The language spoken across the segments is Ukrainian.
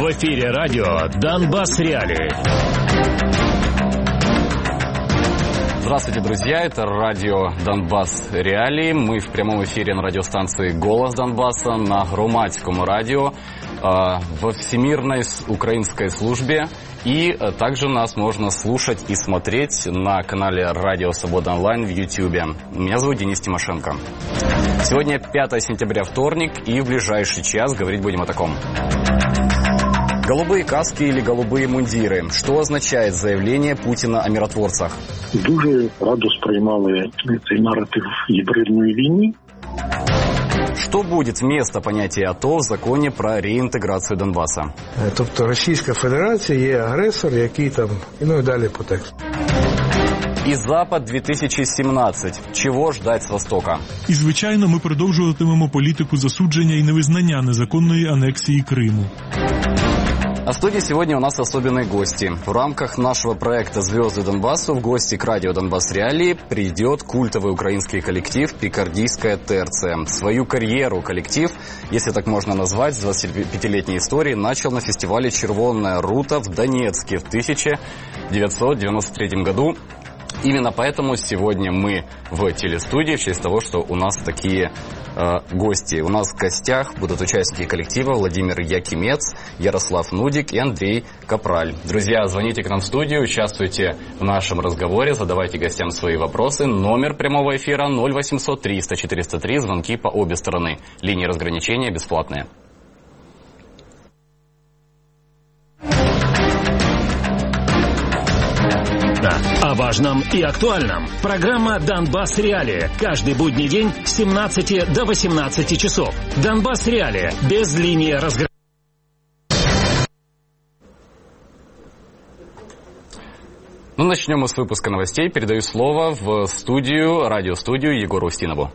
В эфире радио «Донбасс Реалии». Здравствуйте, друзья, это радио «Донбасс Реалии». Мы в прямом эфире на радиостанции «Голос Донбасса», на Громадському радио, во Всемирной украинской службе. И также нас можно слушать и смотреть на канале «Радио Свобода Онлайн» в YouTube. Меня зовут Денис Тимошенко. Сегодня 5 сентября, вторник, и в ближайший час говорить будем о таком. Голубые каски или голубые мундиры? Что означает заявление Путина о миротворцах? Дуже радо сприймали цей наратив гібридної війни. Что будет вместо понятия АТО в законе про реинтеграцию Донбасса? Тобто Російська Федерація є агресор, який там, і далі по тексту. И Запад-2017. Чего ждать с Востока? І, звичайно, ми продовжуватимемо політику засудження і невизнання незаконної анексії Криму. А в студии сегодня у нас особенные гости. В рамках нашего проекта «Звезды Донбасса» в гости к радио «Донбасс Реалии» придет культовый украинский коллектив «Пикардийская терция». Свою карьеру коллектив, если так можно назвать, с 25-летней историей начал на фестивале «Червонная рута» в Донецке в 1993 году. Именно поэтому сегодня мы в телестудии, в честь того, что у нас такие гости. У нас в гостях будут участники коллектива Владимир Якимец, Ярослав Нудик и Андрей Капраль. Друзья, звоните к нам в студию, участвуйте в нашем разговоре, задавайте гостям свои вопросы. Номер прямого эфира 0800 300 403, звонки по обе стороны. Линии разграничения бесплатные. О важном и актуальном. Программа «Донбасс Реалии». Каждый будний день с 17 до 18 часов. «Донбасс Реалии» без линии разграничения. Ну, начнем мы с выпуска новостей. Передаю слово в студию, радиостудию Егору Устинову.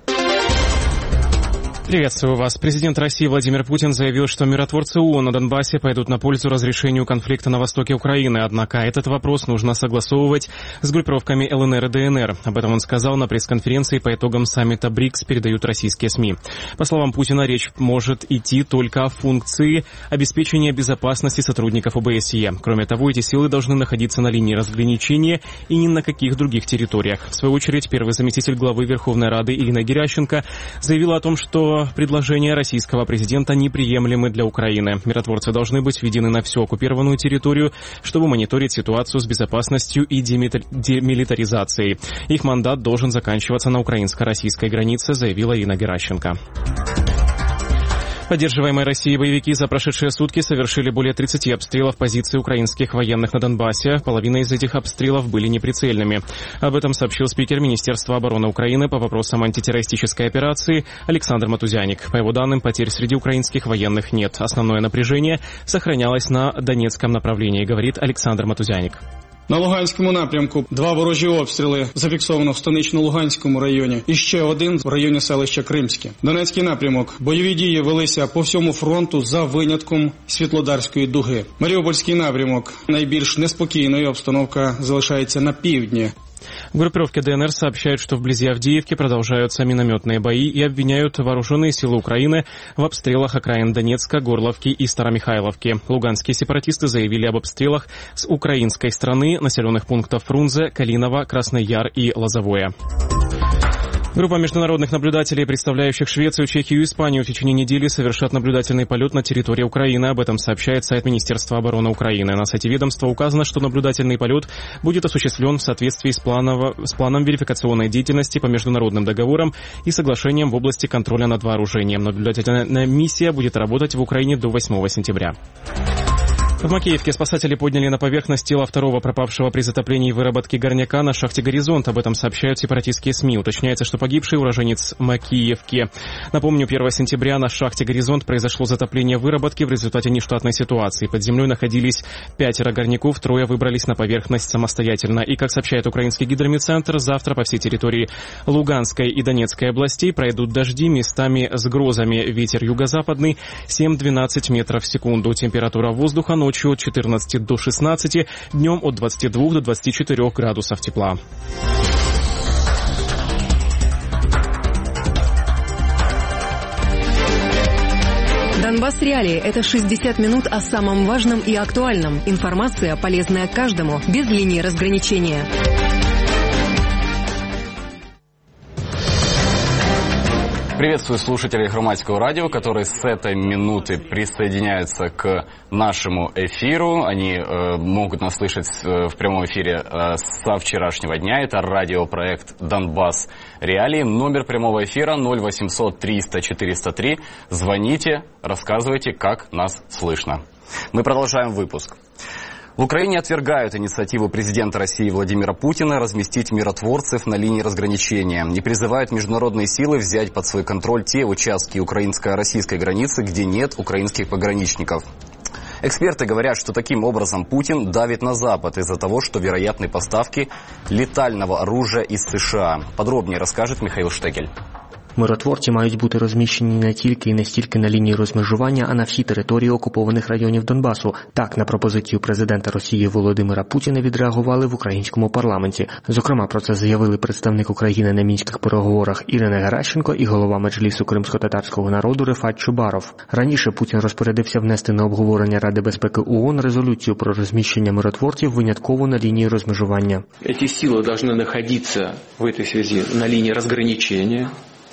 Приветствую вас. Президент России Владимир Путин заявил, что миротворцы ООН на Донбассе пойдут на пользу разрешению конфликта на востоке Украины. Однако этот вопрос нужно согласовывать с группировками ЛНР и ДНР. Об этом он сказал на пресс-конференции по итогам саммита БРИКС, передают российские СМИ. По словам Путина, речь может идти только о функции обеспечения безопасности сотрудников ОБСЕ. Кроме того, эти силы должны находиться на линии разграничения и ни на каких других территориях. В свою очередь, первый заместитель главы Верховной Рады Ирина Геращенко заявила о том, что предложения российского президента неприемлемы для Украины. Миротворцы должны быть введены на всю оккупированную территорию, чтобы мониторить ситуацию с безопасностью и демилитаризацией. Их мандат должен заканчиваться на украинско-российской границе, заявила Ирина Геращенко. Поддерживаемые Россией боевики за прошедшие сутки совершили более 30 обстрелов позиций украинских военных на Донбассе. Половина из этих обстрелов были неприцельными. Об этом сообщил спикер Министерства обороны Украины по вопросам антитеррористической операции Александр Матузяник. По его данным, потерь среди украинских военных нет. Основное напряжение сохранялось на Донецком направлении, говорит Александр Матузяник. На Луганському напрямку 2 ворожі обстріли зафіксовано в Станично-Луганському районі і ще один в районі селища Кримське. Донецький напрямок. Бойові дії велися по всьому фронту за винятком Світлодарської дуги. Маріупольський напрямок. Найбільш неспокійною обстановка залишається на півдні. В группировке ДНР сообщают, что вблизи Авдеевки продолжаются минометные бои и обвиняют вооруженные силы Украины в обстрелах окраин Донецка, Горловки и Старомихайловки. Луганские сепаратисты заявили об обстрелах с украинской стороны населенных пунктов Фрунзе, Калиново, Красный Яр и Лозовое. Группа международных наблюдателей, представляющих Швецию, Чехию и Испанию, в течение недели совершат наблюдательный полет на территории Украины. Об этом сообщает сайт Министерства обороны Украины. На сайте ведомства указано, что наблюдательный полет будет осуществлен в соответствии с планом верификационной деятельности по международным договорам и соглашениям в области контроля над вооружением. Наблюдательная миссия будет работать в Украине до 8 сентября. В Макеевке спасатели подняли на поверхность тело второго пропавшего при затоплении выработки горняка на шахте «Горизонт». Об этом сообщают сепаратистские СМИ. Уточняется, что погибший уроженец Макеевки. Напомню, 1 сентября на шахте «Горизонт» произошло затопление выработки в результате нештатной ситуации. Под землей находились 5 горняков, 3 выбрались на поверхность самостоятельно. И, как сообщает украинский гидрометцентр, завтра по всей территории Луганской и Донецкой областей пройдут дожди местами с грозами. Ветер юго-западный 7-12 метров в секунду. Температура воздуха ночью от 14 до 16, днем от 22 до 24 градусов тепла. Донбасс Реалии – это 60 минут о самом важном и актуальном. Информация, полезная каждому, без линии разграничения. Приветствую слушателей Громадского радио, которые с этой минуты присоединяются к нашему эфиру. Они могут нас слышать в прямом эфире со вчерашнего дня. Это радиопроект «Донбасс Реалии». Номер прямого эфира 0800 300 403. Звоните, рассказывайте, как нас слышно. Мы продолжаем выпуск. В Украине отвергают инициативу президента России Владимира Путина разместить миротворцев на линии разграничения и призывают международные силы взять под свой контроль те участки украинско-российской границы, где нет украинских пограничников. Эксперты говорят, что таким образом Путин давит на Запад из-за того, что вероятны поставки летального оружия из США. Подробнее расскажет Михаил Штекель. Миротворці мають бути розміщені не тільки і не стільки на лінії розмежування, а на всій території окупованих районів Донбасу. Так, на пропозицію президента Росії Володимира Путіна відреагували в українському парламенті. Зокрема, про це заявили представник України на мінських переговорах Ірина Геращенко і голова Меджлісу кримсько-татарського народу Рефат Чубаров. Раніше Путін розпорядився внести на обговорення Ради безпеки ООН резолюцію про розміщення миротворців винятково на лінії розмежування. Ці сили повинні знаходитися в цій зв'язку на лінії розграничення.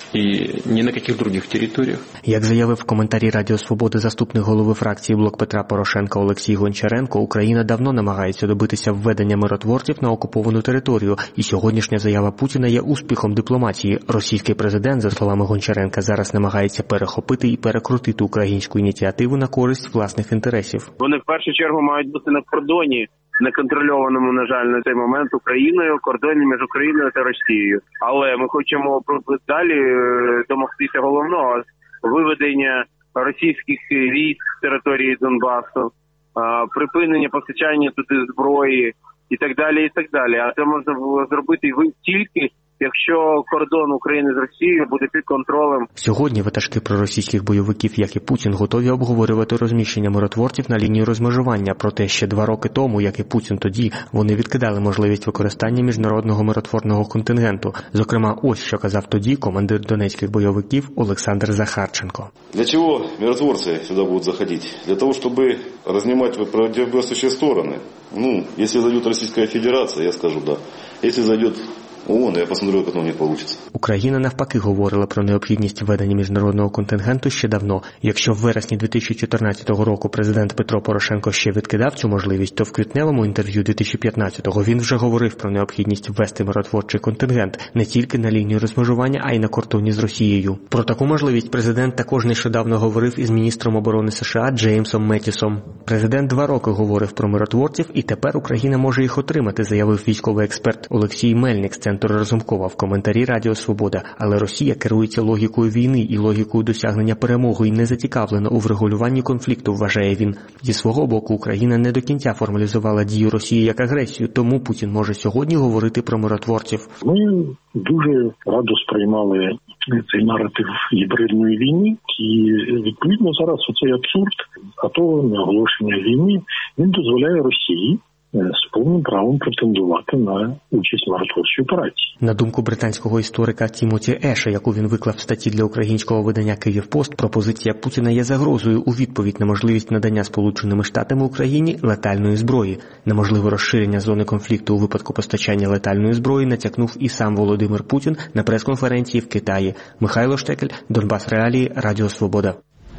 І ні на яких других територіях. Як заявив в коментарі Радіо Свободи заступник голови фракції «Блок Петра Порошенка» Олексій Гончаренко, Україна давно намагається добитися введення миротворців на окуповану територію, і сьогоднішня заява Путіна є успіхом дипломатії. Російський президент, за словами Гончаренка, зараз намагається перехопити і перекрутити українську ініціативу на користь власних інтересів. Вони в першу чергу мають бути на кордоні, неконтрольованому, на жаль, на цей момент Україною, кордоні між Україною та Росією. Але ми хочемо далі домогтися головного – виведення російських військ з території Донбасу, припинення постачання туди зброї і так далі, і так далі. А це можна зробити тільки якщо кордон України з Росією буде під контролем. Сьогодні ватажки проросійських бойовиків, як і Путін, готові обговорювати розміщення миротворців на лінії розмежування. Проте ще 2 роки тому, як і Путін тоді, вони відкидали можливість використання міжнародного миротворного контингенту. Зокрема, ось що казав тоді командир донецьких бойовиків Олександр Захарченко. Для чого миротворці сюди будуть заходити? Для того, щоб рознимати противоборствуючі сторони. Якщо зайде Російська Федерація, я скажу да. Якщо зайде ООН, я посмотрю, як у них вийде. Україна навпаки говорила про необхідність введення міжнародного контингенту ще давно. Якщо в вересні 2014 року президент Петро Порошенко ще відкидав цю можливість, то в квітневому інтерв'ю 2015-го він вже говорив про необхідність ввести миротворчий контингент не тільки на лінію розмежування, а й на кордоні з Росією. Про таку можливість президент також нещодавно говорив із міністром оборони США Джеймсом Метісом. Президент 2 роки говорив про миротворців, і тепер Україна може їх отримати, заявив військовий експерт Олексій Мельник з Центру Разумкова в коментарі Радіо Свобода. Але Росія керується логікою війни і логікою досягнення перемоги і не зацікавлена у врегулюванні конфлікту, вважає він. Зі свого боку, Україна не до кінця формалізувала дію Росії як агресію, тому Путін може сьогодні говорити про миротворців. Ми дуже радо сприймали цей наратив гібридної війни, і відповідно зараз оцей абсурд, готове оголошення війни, він дозволяє Росії з повним правом претендувати на участь в миротворчій операції. На думку британського історика Тімоті Еша, яку він виклав в статті для українського видання «Київпост», пропозиція Путіна є загрозою у відповідь на можливість надання Сполученими Штатами Україні летальної зброї. На можливе розширення зони конфлікту у випадку постачання летальної зброї натякнув і сам Володимир Путін на прес-конференції в Китаї. Михайло Штекель, Донбасс Реалії, Радіо Свобода.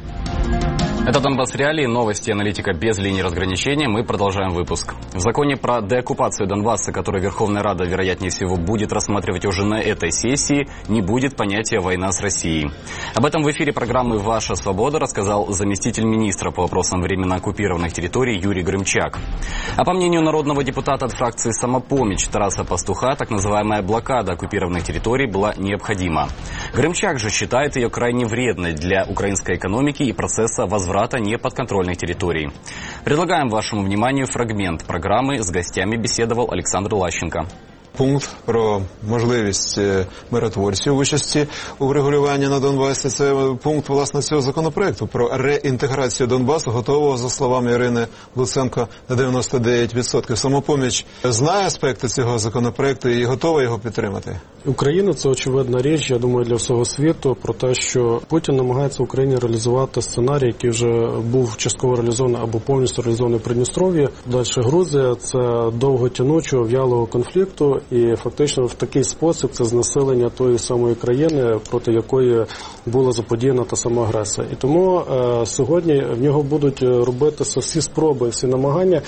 Это «Донбасс Реалии», новости и аналитика без линии разграничения. Мы продолжаем выпуск. В законе про деоккупацию Донбасса, который Верховная Рада, вероятнее всего, будет рассматривать уже на этой сессии, не будет понятия «война с Россией». Об этом в эфире программы «Ваша свобода» рассказал заместитель министра по вопросам временно оккупированных территорий Юрий Грымчак. А по мнению народного депутата от фракции «Самопомощь» Тараса Пастуха, так называемая блокада оккупированных территорий была необходима. Грымчак же считает ее крайне вредной для украинской экономики и процесса возврата неподконтрольных территорий. Предлагаем вашему вниманию фрагмент программы. С гостями беседовал Александр Лащенко. пункт про можливість миротворців участі у врегулюванні на Донбасі. Це пункт, власне, цього законопроекту про реінтеграцію Донбасу, готового, за словами Ірини Луценко, на 99%. Самопоміч знає аспекти цього законопроекту і готова його підтримати? Україна – це очевидна річ, я думаю, для всього світу, про те, що Путін намагається в Україні реалізувати сценарій, який вже був частково реалізований або повністю реалізований в Придністров'ї. Далі Грузія – це довготянучого, в'ялого конфлікту, і фактично в такий спосіб це знесилення тої самої країни, проти якої була заподіяна та сама агресія. І тому сьогодні в нього будуть робитися всі спроби, всі намагання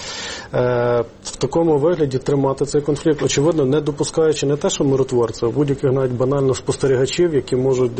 в такому вигляді тримати цей конфлікт, очевидно, не допускаючи не те, що миротворців, а будь-яких навіть банально спостерігачів, які можуть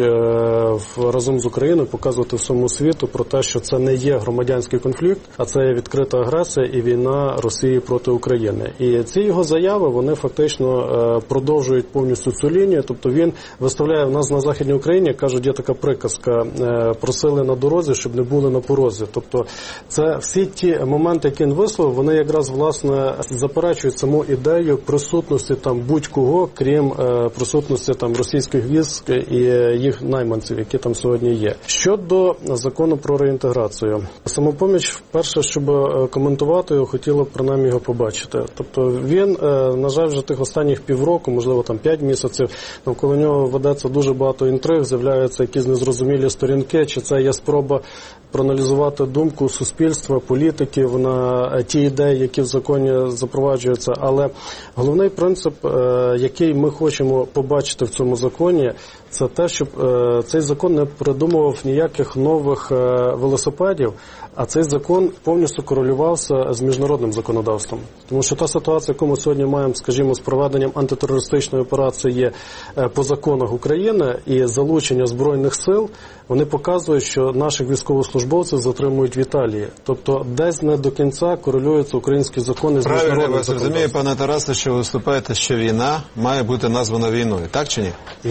разом з Україною показувати всьому світу про те, що це не є громадянський конфлікт, а це є відкрита агресія і війна Росії проти України. І ці його заяви, вони фактично продовжують повністю цю лінію, тобто він виставляє в нас на Західній Україні, кажуть, є така приказка, просили на дорозі, щоб не були на порозі. Тобто це всі ті моменти, які він висловив, вони якраз, власне, заперечують саму ідею присутності там будь-кого, крім присутності там російських військ і їх найманців, які там сьогодні є. Щодо закону про реінтеграцію. Самопоміч, вперше, щоб коментувати його, хотіла б принаймні його побачити. Тобто він, на жаль, вже тих останніх півроку, можливо, там 5 місяців, навколо нього ведеться дуже багато інтриг, з'являються якісь незрозумілі сторінки, чи це є спроба проаналізувати думку суспільства, політиків на ті ідеї, які в законі запроваджуються. Але головний принцип, який ми хочемо побачити в цьому законі, це те, щоб цей закон не придумував ніяких нових велосипедів, а цей закон повністю корелювався з міжнародним законодавством. Тому що та ситуація, яку ми сьогодні маємо, скажімо, з проведенням антитерористичної операції по законах України і залучення Збройних сил, вони показують, що наших військовослужбовців затримують в Італії. Тобто десь не до кінця корелюються українські закони з міжнародним законодавством. Правильно, я вас розумію, пане Тарасе, що ви виступаєте, що війна має бути названа війною. Так чи ні?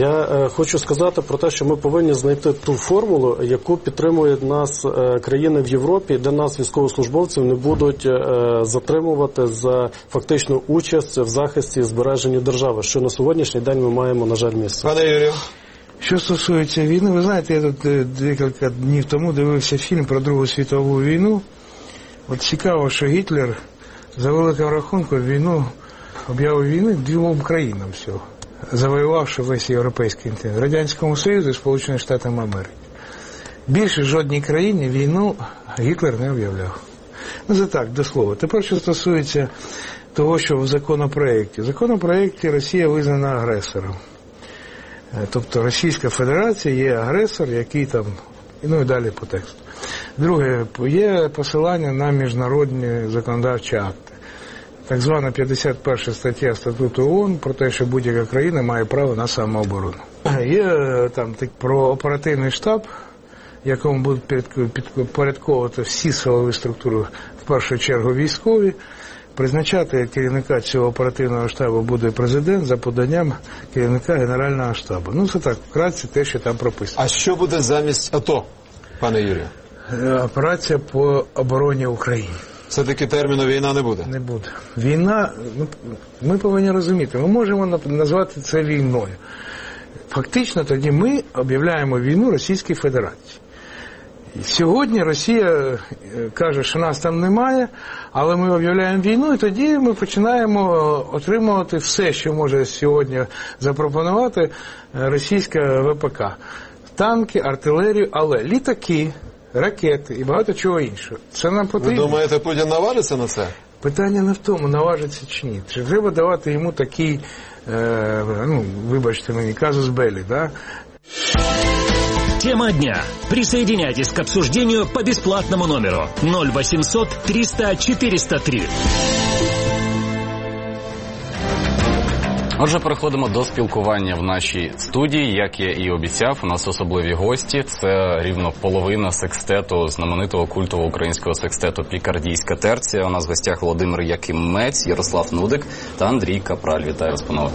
Я хочу сказати про те, що ми повинні знайти ту формулу, яку підтримують нас країни в Європі, де нас, військовослужбовців, не будуть затримувати за фактичну участь в захисті і збереженні держави, що на сьогоднішній день ми маємо, на жаль, місце. Пане Юрію. Що стосується війни, ви знаєте, я тут декілька днів тому дивився фільм про Другу світову війну. От цікаво, що Гітлер за великим рахунком війну об'явив війни 2 країнам всього, завоювавши весь європейський континент, Радянському Союзу і Сполученим Штатам Америки. Більше жодній країні війну Гітлер не об'являв. Ну, це так, до слова. Тепер, що стосується того, що в законопроєкті. В законопроєкті Росія визнана агресором. Тобто Російська Федерація є агресор, який там, ну і далі по тексту. Друге, є посилання на міжнародні законодавчі акти. Так звана 51 стаття Статуту ООН про те, що будь-яка країна має право на самооборону. Є там про оперативний штаб, якому будуть підпорядковувати всі силові структури, в першу чергу військові. Призначати керівника цього оперативного штабу буде президент за поданням керівника Генерального штабу. Ну, це так, вкратце те, що там прописано. А що буде замість АТО, пане Юрію? Операція по обороні України. Все-таки терміну війна не буде? Не буде. Війна, ми повинні розуміти, ми можемо назвати це війною. Фактично тоді ми об'являємо війну Російській Федерації. Сьогодні Росія каже, що нас там немає, але ми об'являємо війну, і тоді ми починаємо отримувати все, що може сьогодні запропонувати російська ВПК. Танки, артилерію, але літаки, ракети і багато чого іншого. Це нам потрібно. Ви думаєте, Путін наважиться на це? Питання не в тому, наважиться чи ні. Чи треба давати йому такий, вибачте мені, казус беллі, да? Тема дня. Присоединяйтесь к обсуждению по бесплатному номеру 0800 300 403. Отже, переходимо до спілкування в нашій студії. Як я і обіцяв, у нас особливі гості. Це рівно половина секстету, знаменитого культового українського секстету «Пікардійська терція». У нас в гостях Володимир Якимець, Ярослав Нудик та Андрій Капраль. Вітаю вас, панове.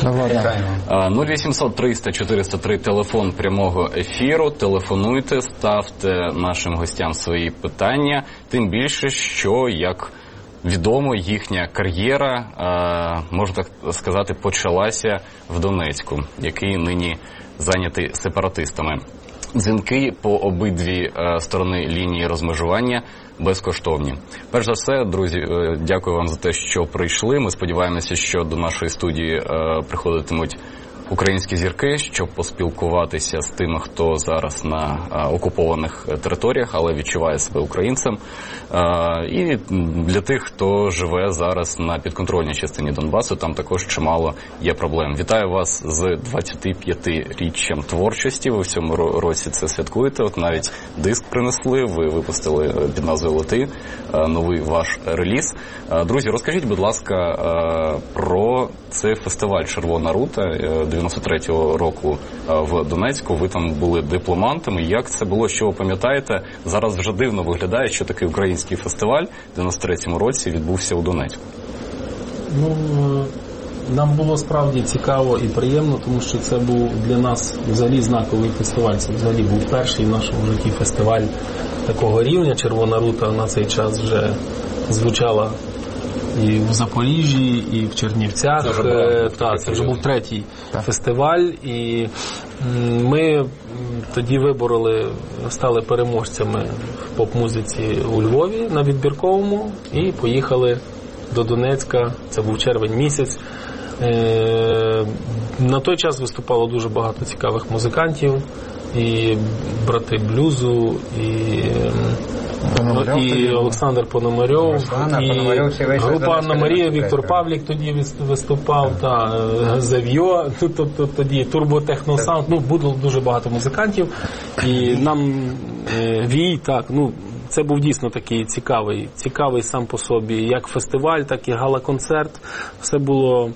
0800 300 403 телефон прямого ефіру. Телефонуйте, ставте нашим гостям свої питання. Тим більше, що, як відомо, їхня кар'єра, можна так сказати, почалася в Донецьку, який нині зайнятий сепаратистами. Дзвінки по обидві сторони лінії розмежування безкоштовні. Перш за все, друзі, дякую вам за те, що прийшли. Ми сподіваємося, що до нашої студії приходитимуть українські зірки, щоб поспілкуватися з тими, хто зараз на окупованих територіях, але відчуває себе українцем. І для тих, хто живе зараз на підконтрольній частині Донбасу, там також чимало є проблем. Вітаю вас з 25-річчям творчості. Ви в цьому році це святкуєте. От навіть диск принесли, ви випустили під назвою «Лети», новий ваш реліз. Друзі, розкажіть, будь ласка, про цей фестиваль «Червона рута» 93-го року в Донецьку. Ви там були дипломантами. Як це було, що ви пам'ятаєте? Зараз вже дивно виглядає, що такий український фестиваль в 93-му році відбувся у Донецьку. Ну, нам було справді цікаво і приємно, тому що це був для нас взагалі знаковий фестиваль. Це взагалі був перший в нашому житті фестиваль такого рівня. «Червона рута» на цей час вже звучала і в Запоріжжі, і в Чернівцях. Це вже був третій фестиваль. І ми тоді стали переможцями в поп-музиці у Львові на відбірковому і поїхали до Донецька. Це був червень місяць. На той час виступало дуже багато цікавих музикантів. І брати блюзу, і Олександр Пономарьов, і група Анна Марія, Віктор Павлік тоді виступав, Зав'йо, тобто тоді Турботехно Саунд, було дуже багато музикантів, і нам це був дійсно такий цікавий сам по собі, як фестиваль, так і гала-концерт, все було...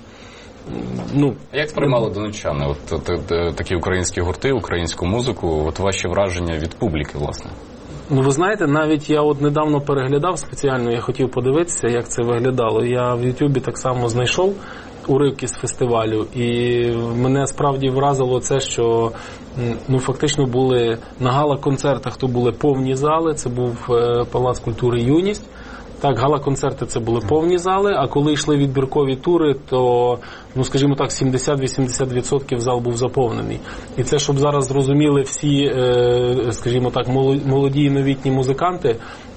Як сприймали донеччани такі українські гурти, українську музику, ваші враження від публіки, власне? Ви знаєте, навіть я недавно переглядав спеціально, я хотів подивитися, як це виглядало. Я в Ютубі так само знайшов уривки з фестивалю, і мене справді вразило це, що фактично були на гала-концертах, то були повні зали, це був Палац культури «Юність». Так, гала-концерти це були повні зали, а коли йшли відбіркові тури, то, скажімо так, 70-80% зал був заповнений. І це, щоб зараз зрозуміли всі, скажімо так, молоді і новітні музиканти,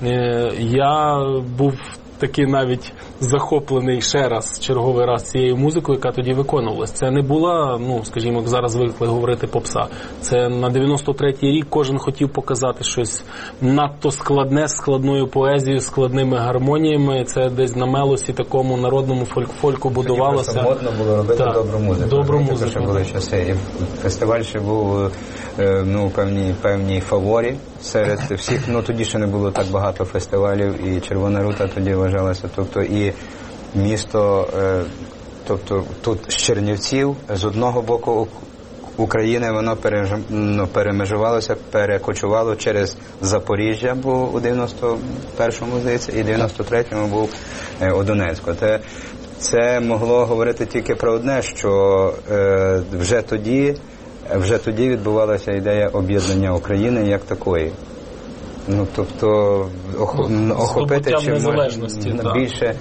я був такий навіть захоплений черговий раз цією музикою, яка тоді виконувалась. Це не була, скажімо, як зараз звикли говорити, попса. Це на 93-й рік кожен хотів показати щось надто складне, з складною поезією, складними гармоніями. Це десь на мелосі такому народному фольку будувалося. Тоді модно було робити добру музику. Добру музику. Ще були часи. І фестиваль ще був певній фаворі серед всіх. Тоді ще не було так багато фестивалів, і «Червона рута» тоді вважалася. Тобто і місто, тут з Чернівців, з одного боку України, воно перемежувалося, перекочувало через Запоріжжя, був у 91-му, здається, і 93-му був у Донецьку. Це могло говорити тільки про одне, що вже тоді відбувалася ідея об'єднання України як такої. Тобто охопити більше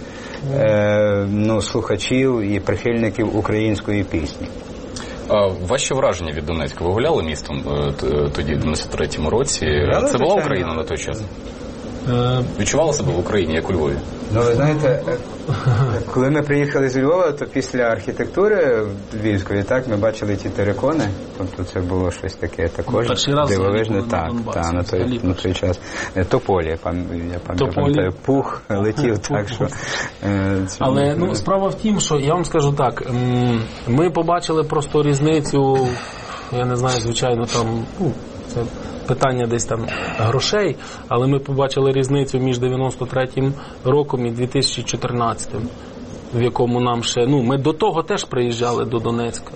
слухачів і прихильників української пісні. Ваші враження від Донецька? Ви гуляли містом тоді, в 93-му році? Це була Україна на той час? Відчували себе в Україні, як у Львові? Ви знаєте, коли ми приїхали з Львова, то після архітектури львівської, ми бачили ті терикони, тобто це було щось таке також дивовижне, на той час. Тополі, я пам'ятаю, пух летів, так що... Але справа в тім, що я вам скажу так, ми побачили просто різницю, я не знаю, звичайно, там, це питання десь там грошей, але ми побачили різницю між 93-м роком і 2014-м, в якому нам ще, ми до того теж приїжджали до Донецька.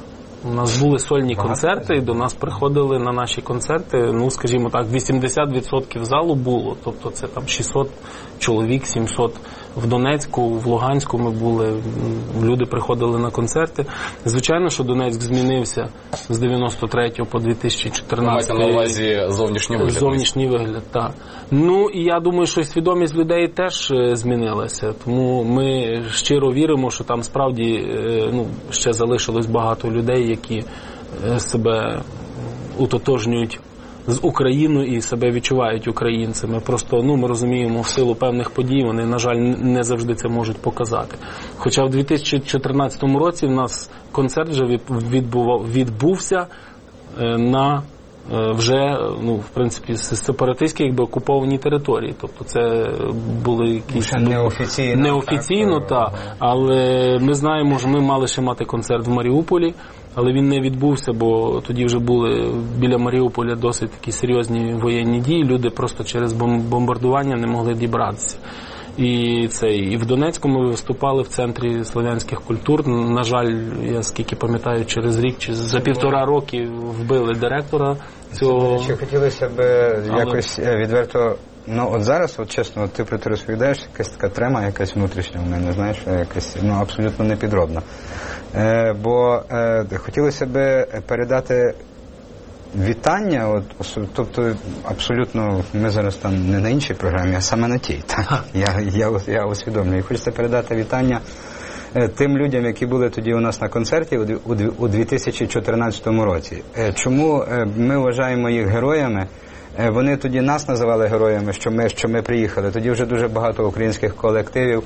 У нас були сольні концерти, і до нас приходили на наші концерти, ну, скажімо так, 80% залу було. Тобто це там 600 чоловік, 700 в Донецьку, в Луганську ми були, люди приходили на концерти. Звичайно, що Донецьк змінився з 93 по 2014. Маєте на увазі зовнішній вигляд? Зовнішній вигляд, так. Ну, і я думаю, що свідомість людей теж змінилася. Тому ми щиро віримо, що там справді ще залишилось багато людей, які себе утотожнюють з Україною і себе відчувають українцями. Просто, ми розуміємо, в силу певних подій вони, на жаль, не завжди це можуть показати. Хоча в 2014 році в нас концерт вже відбувся на вже, в принципі, сепаратистській окупованій території. Тобто це були якісь... Неофіційно, так. Але ми знаємо, що ми мали ще мати концерт в Маріуполі, але він не відбувся, бо тоді вже були біля Маріуполя досить такі серйозні воєнні дії. Люди просто через бомбардування не могли дібратися. І в Донецьку ми виступали в Центрі слов'янських культур. На жаль, я скільки пам'ятаю, через рік чи за 1,5 роки вбили директора цього. Чи хотілося б якось відверто, от зараз, чесно, ти про це розповідаєш, якась така трема, якась внутрішня в мене, знаєш, якась, абсолютно непідробна. Бо хотілося б передати вітання, тобто абсолютно ми зараз там не на іншій програмі, а саме на тій. Я усвідомлюю. Хочеться передати вітання тим людям, які були тоді у нас на концерті у 2014 році. Чому ми вважаємо їх героями? Вони тоді нас називали героями, що ми приїхали. Тоді вже дуже багато українських колективів.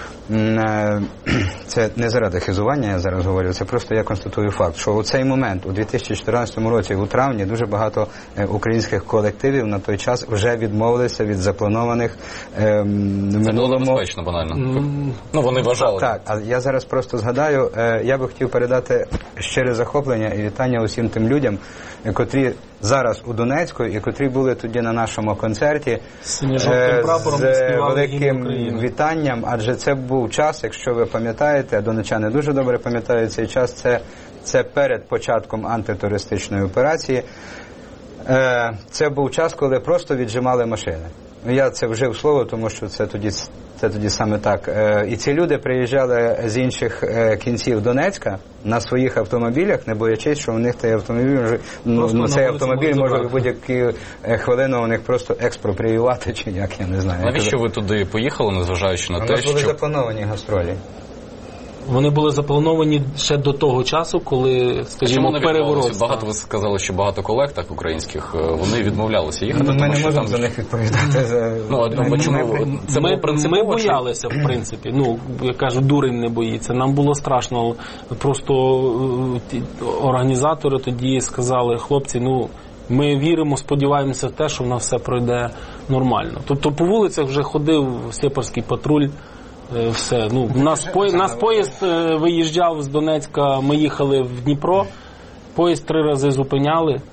Це не заради хизування, я зараз говорю, це просто я констатую факт, що у цей момент, у 2014 році, у травні, дуже багато українських колективів на той час вже відмовилися від запланованих Це було небезпечно, банально. Вони вважали. Так, а я зараз просто згадаю, я би хотів передати щире захоплення і вітання усім тим людям, котрі зараз у Донецьку і котрі були тоді на нашому концерті з великим вітанням, адже це був час, якщо ви пам'ятаєте, донечани дуже добре пам'ятають цей час, це перед початком антитерористичної операції. Це був час, коли просто віджимали машини. Я це вжив слово, тому що це тоді саме так. І ці люди приїжджали з інших кінців Донецька на своїх автомобілях, не боячись, що у них цей автомобіль може в будь-яку хвилину у них просто експропріювати, чи як, я не знаю. Навіщо ви туди поїхали, незважаючи на те, що... У нас були заплановані гастролі. Вони були заплановані ще до того часу, коли, скажімо, переворот. Багато ви сказали, що багато колег так українських, вони відмовлялися їхати. Ми не можемо за них відповідати. Ми боялися, в принципі. Я кажу, дурень не боїться. Нам було страшно. Просто організатори тоді сказали, хлопці, ми віримо, сподіваємося в те, що в нас все пройде нормально. Тобто по вулицях вже ходив сепарський патруль. Все. Нас поїзд виїжджав з Донецька, ми їхали в Дніпро, поїзд 3 рази зупиняли,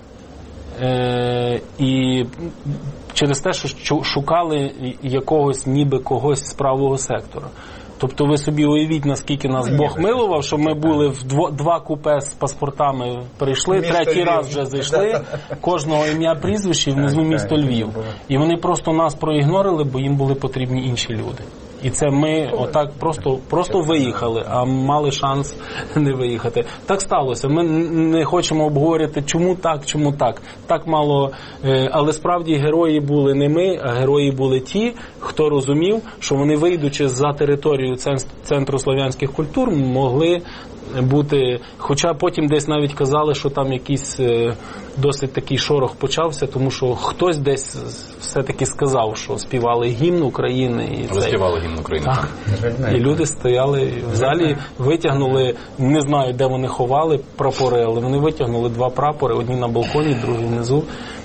і через те, що шукали якогось, ніби когось з правого сектора. Тобто ви собі уявіть, наскільки нас Бог милував, що ми були в 2 купе з паспортами, прийшли, 3-й раз вже зайшли, кожного ім'я, прізвище, внизу місто Львів. І вони просто нас проігнорили, бо їм були потрібні інші люди. І це ми отак просто виїхали, а мали шанс не виїхати. Так сталося. Ми не хочемо обговорювати, чому так. Так мало. Але справді герої були не ми, а герої були ті, хто розумів, що вони, вийдучи за територію Центру слов'янських культур, могли бути, хоча потім десь навіть казали, що там якийсь досить такий шорох почався, тому що хтось десь все-таки сказав, що співали гімн України. Ви співали гімн України. Так. І люди стояли в залі, витягнули, не знаю, де вони ховали прапори, але вони витягнули 2 прапори, одні на балконі, другий внизу.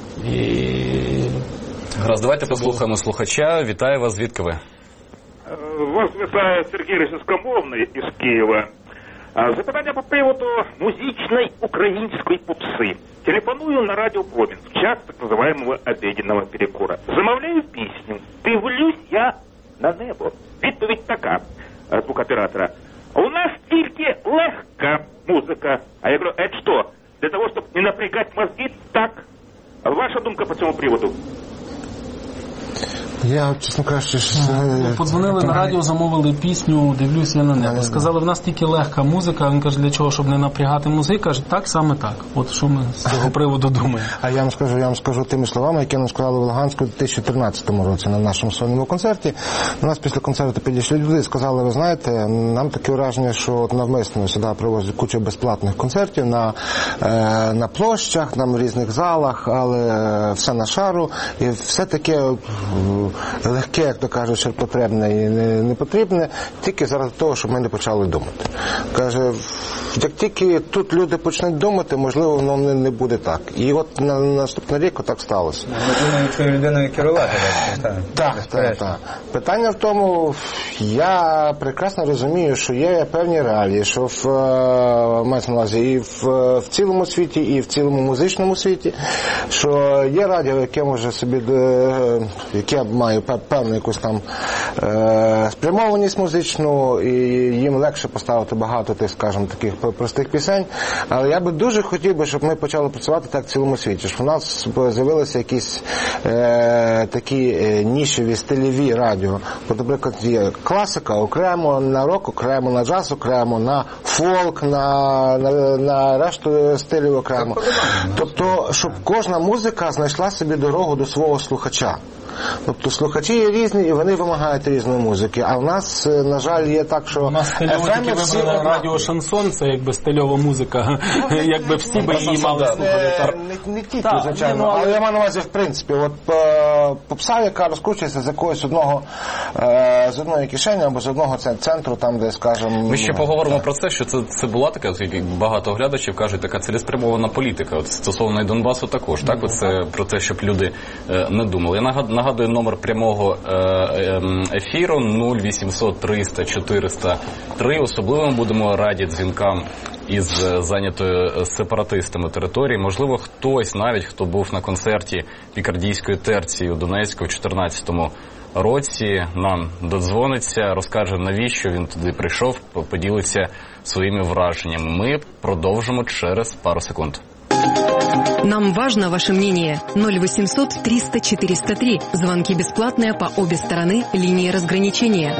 Гаразд, давайте послухаємо слухача. Вітаю вас, звідки ви? Вас вітає Сергій Різнескомовний із Києва. Запитання по приводу музичной украинской попсы. Телефоную на радио Промінськ в час так называемого обеденного перекура. Замовляю пісню «Дивлюсь я на небо». Відповідь така звукоператора. У нас тільки легка музика. А я говорю, это что? Для того, чтобы не напрягать мозги? Так. Ваша думка по цьому приводу? Я, чесно кажучи, подзвонили на радіо, замовили пісню «Дивлюсь я на небо». Сказали, в нас тільки легка музика. Він каже, для чого, щоб не напрягати мозги? Каже, так, саме так. От що ми з цього приводу думаємо. А я вам скажу тими словами, які нам сказали в Луганську у 2013 році на нашому сольному концерті. У нас після концерту підійшли люди і сказали, ви знаєте, нам таке враження, що навмисно сюди привозять кучу безплатних концертів на площах, в різних залах, але все на шару. І все таке легке, як то кажуть, ширпотребне і не потрібне, тільки заради того, щоб ми не почали думати. Каже, як тільки тут люди почнуть думати, можливо, воно не буде так. І от на наступний рік отак сталося. Можливо, людиною керувати. Так. Питання в тому, я прекрасно розумію, що є певні реалії, що мається на увазі і в цілому світі, і в цілому музичному світі, що є радіо, яке може собі, яке має певну якусь там спрямованість музичну, і їм легше поставити багато тих, скажімо, таких простих пісень. Але я би дуже хотів, щоб ми почали працювати так в цілому світі, щоб у нас з'явилися якісь такі нішеві, стильові радіо. Бо, наприклад, є класика окремо, на рок окремо, на джаз окремо, на фолк, на решту стилів окремо. Тобто, щоб кожна музика знайшла собі дорогу до свого слухача. Тобто слухачі є різні, і вони вимагають різної музики. А в нас, на жаль, є так, що... У нас стильово тільки вибрали радіо «Шансон», це якби стильова музика, якби всі би її мали слухати. Не тільки, звичайно, але я маю на увазі, в принципі, от попса, яка розкручується з якогось з одної кишені або з одного центру, там, де, скажімо... Ми ще поговоримо про це, що це була така, оскільки багато глядачів кажуть, така цілеспрямована політика. От стосовно і Донбасу також, так? Оце про те, щоб люди не думали. Я нагадую номер прямого ефіру 0800 300 403. Особливо ми будемо раді дзвінкам із зайнятою сепаратистами території. Можливо, хтось навіть, хто був на концерті пікардійської терції у Донецьку в 2014 році, нам додзвониться, розкаже, навіщо він туди прийшов, поділиться своїми враженнями. Ми продовжимо через пару секунд. Нам важно ваше мнение. 0800 300 403. Звонки бесплатные по обе стороны линии разграничения.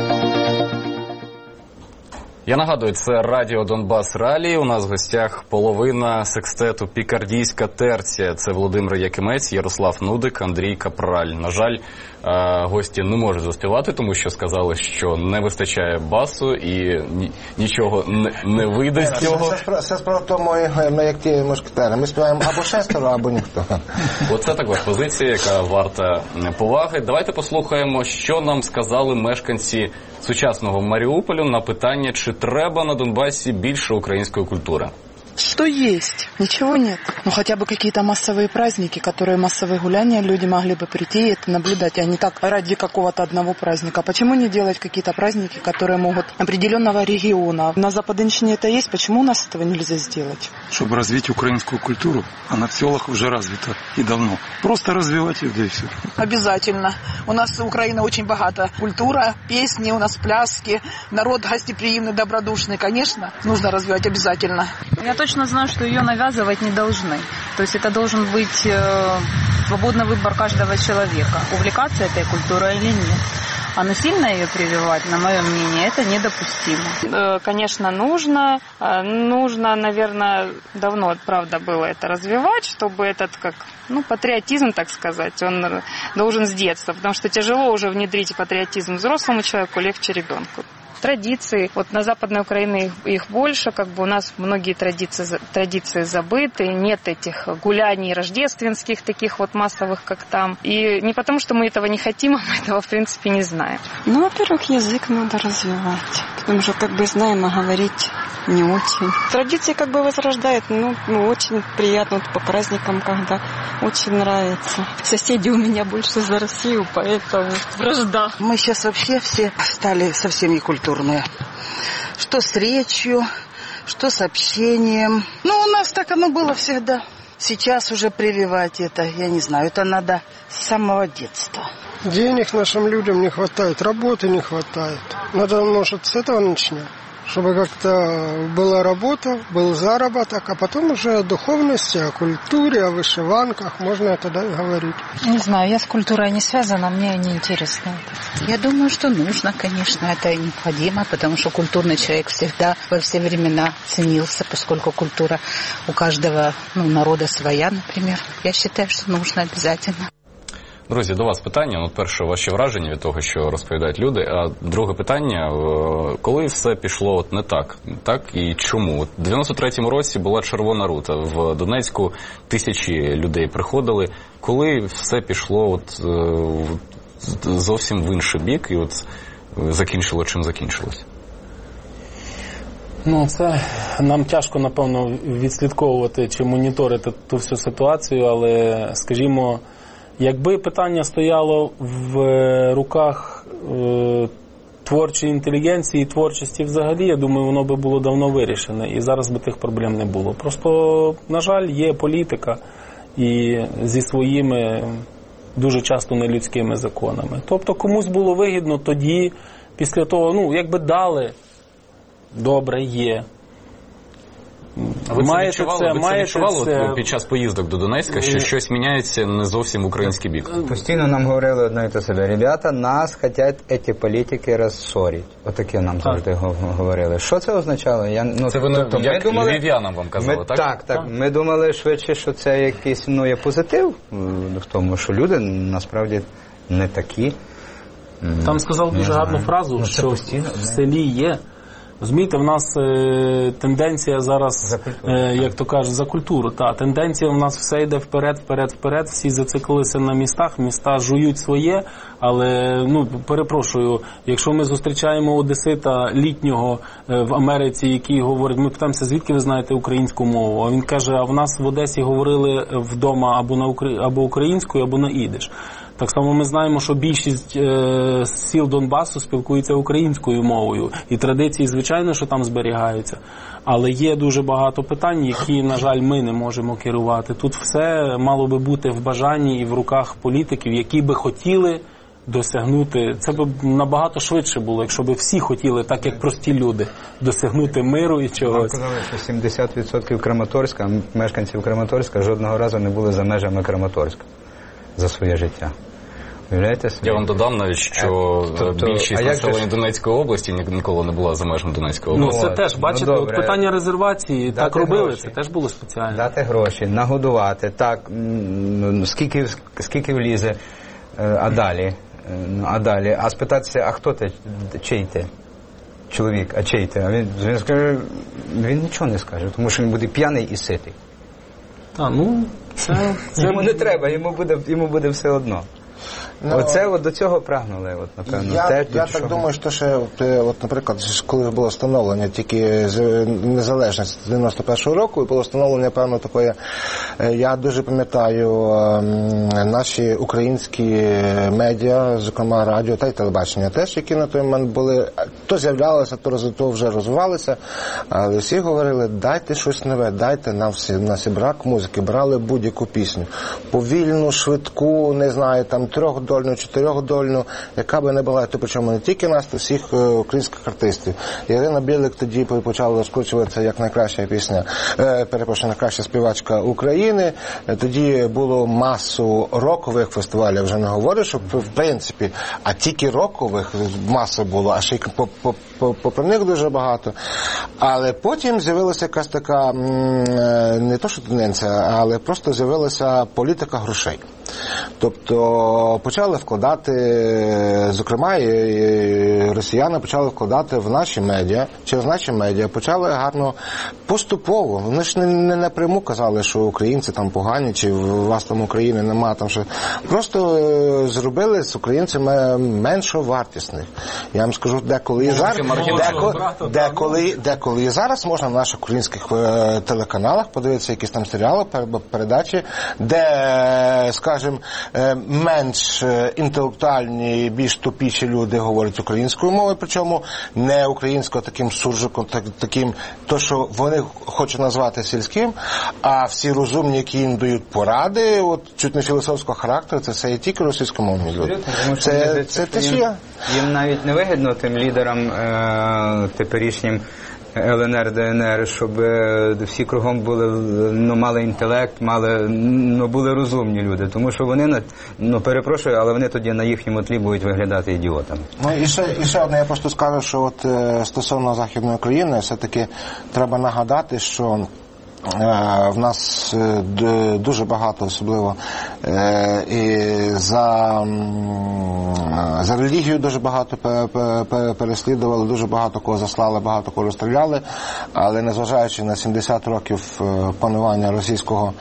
Я нагадую, це радіо Донбас Реалії. У нас в гостях половина секстету «Пікардійська терція». Це Володимир Якимець, Ярослав Нудик, Андрій Капраль. На жаль, гості не можуть заспівати, тому що сказали, що не вистачає басу і нічого не вийде з цього. Це справа в тому, як ті мушкетери. Ми співаємо або шестеро, або ніхто. Оце також позиція, яка варта поваги. Давайте послухаємо, що нам сказали мешканці сучасного Маріуполю на питання, чи треба на Донбасі більше української культури. Что есть? Ничего нет. Ну, хотя бы какие-то массовые праздники, которые массовые гуляния, люди могли бы прийти и это наблюдать, а не так ради какого-то одного праздника. Почему не делать какие-то праздники, которые могут определенного региона? На Западенщине это есть, почему у нас этого нельзя сделать? Чтобы развить украинскую культуру, она в селах уже развита и давно. Просто развивать ее, да и все. Обязательно. У нас Украина очень богата. Культура, песни, у нас пляски, народ гостеприимный, добродушный. Конечно, нужно развивать обязательно. Я точно знаю, что ее навязывать не должны. То есть это должен быть свободный выбор каждого человека, увлекаться этой культурой или нет. А насильно ее прививать, на мое мнение, это недопустимо. Конечно, нужно, наверное, давно, правда, было это развивать, чтобы этот, патриотизм, так сказать, он должен с детства, потому что тяжело уже внедрить патриотизм взрослому человеку, легче ребенку. Традиции. Вот на Западной Украине их больше, у нас многие традиции забыты, нет этих гуляний рождественских, таких массовых, как там. И не потому, что мы этого не хотим, а мы этого, в принципе, не знаем. Во-первых, язык надо развивать, потому что, знаем, а говорить не очень. Традиции возрождают, очень приятно по праздникам, когда очень нравится. Соседи у меня больше за Россию, поэтому вражда. Мы сейчас вообще все стали совсем некультурные. Что с речью, что с общением. У нас так оно было всегда. Сейчас уже прививать это, я не знаю, это надо с самого детства. Денег нашим людям не хватает, работы не хватает. Надо, может, с этого начнем. чтобы как-то была работа, был заработок, а потом уже о духовности, о культуре, о вышиванках можно тогда и говорить. Не знаю, я с культурой не связана, мне не интересно. Я думаю, что нужно, конечно, это необходимо, потому что культурный человек всегда во все времена ценился, поскольку культура у каждого народа своя, например. Я считаю, что нужно обязательно. Друзі, до вас питання. Перше, ваші враження від того, що розповідають люди. А друге питання, коли все пішло не так? Так і чому? У 93-му році була Червона рута. В Донецьку тисячі людей приходили. Коли все пішло зовсім в інший бік і закінчило, чим закінчилось? Це нам тяжко, напевно, відслідковувати чи моніторити ту всю ситуацію, але, скажімо, якби питання стояло в руках творчої інтелігенції і творчості взагалі, я думаю, воно би було давно вирішене, і зараз би тих проблем не було. Просто, на жаль, є політика і зі своїми дуже часто нелюдськими законами. Тобто комусь було вигідно тоді, після того, якби дали, добре, є. Ви це відчували під час поїздок до Донецька, що щось міняється не зовсім в український бік? Постійно нам говорили одне і те себе. Ребята, нас хочуть ці політики розсорити. Отаке нам завжди говорили. Що це означало? Це ви як львів'янам вам казали, так? Так. Ми думали швидше, що це якийсь є позитив в тому, що люди насправді не такі. Там сказав дуже гарну фразу, що в селі є. Розумієте, в нас тенденція зараз, як то кажуть, за культуру. Тенденція в нас все йде вперед, всі зациклилися на містах, міста жують своє, але, перепрошую, якщо ми зустрічаємо одесита літнього в Америці, який говорить, ми питаємося, звідки ви знаєте українську мову, а він каже, а в нас в Одесі говорили вдома або українською, або на ідиш. Так само ми знаємо, що більшість сіл Донбасу спілкуються українською мовою. І традиції, звичайно, що там зберігаються. Але є дуже багато питань, які, на жаль, ми не можемо керувати. Тут все мало би бути в бажанні і в руках політиків, які би хотіли досягнути. Це б набагато швидше було, якщо б всі хотіли, так як прості люди, досягнути миру і чогось. Нам казали, що 70% Краматорська, мешканців Краматорська жодного разу не були за межами Краматорська за своє життя. Я вам додам навіть, що більшість населення Донецької області ніколи не була за межами Донецької області. Це теж, бачите, питання резервації, так робили, це теж було спеціально. Дати гроші, нагодувати, так, скільки влізе, а далі, а спитатися, а хто ти, чий ти? Чоловік, а чий ти? А він скаже, він нічого не скаже, тому що він буде п'яний і ситий. Йому не треба, йому буде все одно. До цього прагнули, напевно. Я так думаю, що ще, наприклад, коли було встановлення тільки незалежності з 91-го року, і було встановлення, певно, такої, я дуже пам'ятаю наші українські медіа, зокрема радіо та й телебачення теж, які на той момент були, то з'являлися, то вже розвивалися, але всі говорили, дайте щось нове, дайте нам всі брак музики, брали будь-яку пісню. Повільну, швидку, не знаю, там трьохдольну, чотирьохдольну, яка би не була, то причому не тільки нас, то всіх українських артистів. Ірина Білик тоді почала розкручуватися як найкраща пісня, найкраща співачка України. Тоді було масу рокових фестивалів, вже не говорю, що в принципі, а тільки рокових маса було, а ще й попри них дуже багато. Але потім з'явилася якась така, не то що тенденція, але просто з'явилася політика грошей. Тобто почали вкладати, зокрема і росіяни почали вкладати в наші медіа, через наші медіа, почали гарно поступово. Вони ж не напряму казали, що українці там погані, чи у вас там України нема, там що. Просто зробили з українцями меншовартісних. Я вам скажу, деколи і зараз можна на наших українських телеканалах подивитися якісь там серіали, передачі, де, скажімо, скажімо, менш інтелектуальні, більш тупіші люди говорять українською мовою, причому не українською таким суржиком, таким, то, що вони хочуть назвати сільським, а всі розумні, які їм дають поради, от чуть не філософського характеру, це все і тільки російськомовні люди. Це те, що я. Їм навіть не вигідно тим лідерам теперішнім ЛНР, ДНР, щоб всі кругом були, мали інтелект, були розумні люди. Тому що вони, перепрошую, але вони тоді на їхньому тлі будуть виглядати ідіотами. І ще одне, я просто скажу, що от стосовно Західної України, все-таки треба нагадати, що в нас дуже багато, особливо і за релігію дуже багато переслідували, дуже багато кого заслали, багато кого розстріляли, але незважаючи на 70 років панування російського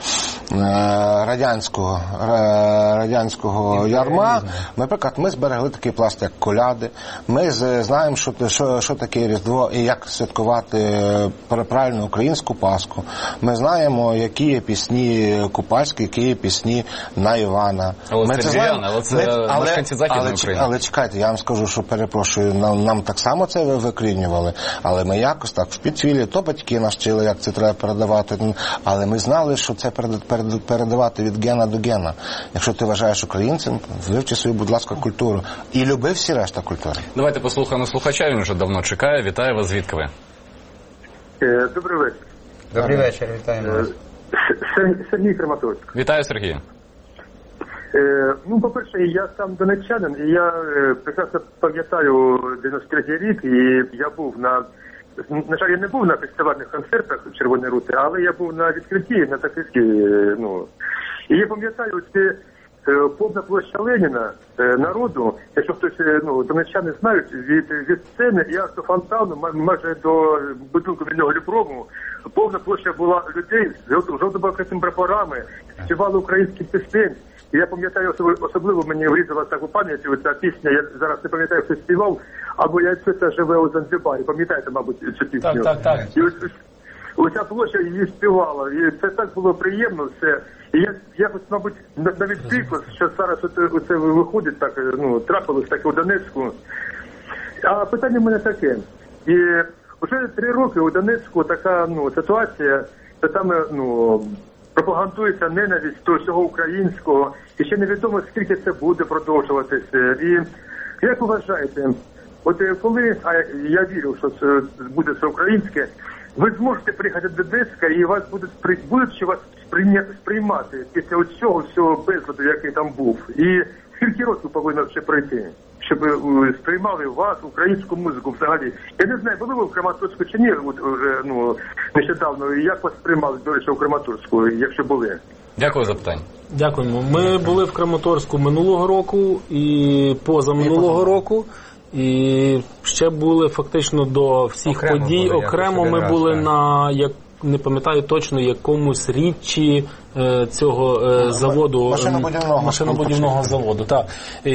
радянського ярма, наприклад, ми зберегли такий пласт, як коляди, ми знаємо, що таке Різдво і як святкувати правильну українську Пасху. Ми знаємо, які є пісні купальські, які є пісні на Івана. Але це дерев'яне, але це мешканці Західної України. Але чекайте, я вам скажу, що перепрошую, нам так само це викрінювали, але ми якось так в підсвілі, то батьки нас вчили, як це треба передавати, але ми знали, що це передавати від гена до гена. Якщо ти вважаєш українцем, вивчи свою, будь ласка, культуру. І люби всі решта культури. Давайте послухаємо слухача, він вже давно чекає. Вітаю вас, звідки ви? Добрий вечір. Добрий вечір, вітаємо вас. Сергій Краматорськ. Вітаю, Сергій. По-перше, я сам донеччанин, і я прекрасно пам'ятаю 93-й рік, і я був на жаль, я не був на фестивальних концертах Червоної рути, але я був на відкритті, на таких, і я пам'ятаю, це повна площа Леніна, народу, якщо хтось, донеччани знають, від сцени і аж до фонтану, майже до будинку вільного Люброму, повна площа була людей з жовто-блакитними прапорами, співали українські пісень. І я пам'ятаю, особливо мені врізалася так у пам'яті ця пісня, я зараз не пам'ятаю, хто співав, або «Яйця живе у Занзибарі», пам'ятаєте, мабуть, цю пісню? Так. І оця площа її співала, і це так було приємно все. І я якось, мабуть, навіть дико, що зараз оце виходить, так, трапилось таке у Донецьку. А питання в мене таке. І вже 3 роки у Донецьку така, ситуація, що там, пропагандується ненависть до всього українського, і ще невідомо, скільки це буде продовжуватися. І як ви вважаєте, от коли, а я вірю, що це буде все українське, ви зможете приїхати до Донецька і вас будуть ще вас сприймати після цього всього безладу, який там був. І скільки років повинно ще пройти, щоб сприймали вас, українську музику взагалі. Я не знаю, були ви в Краматорську чи ні, вже нещодавно, і як вас сприймали, до речі, в Краматорську, якщо були? Дякую за питання. Дякуємо. Ми були в Краматорську минулого року і позаминулого року. І ще були фактично до всіх подій. Окремо ми були на, не пам'ятаю точно, якомусь річчі цього заводу, машинобудівного заводу. Так.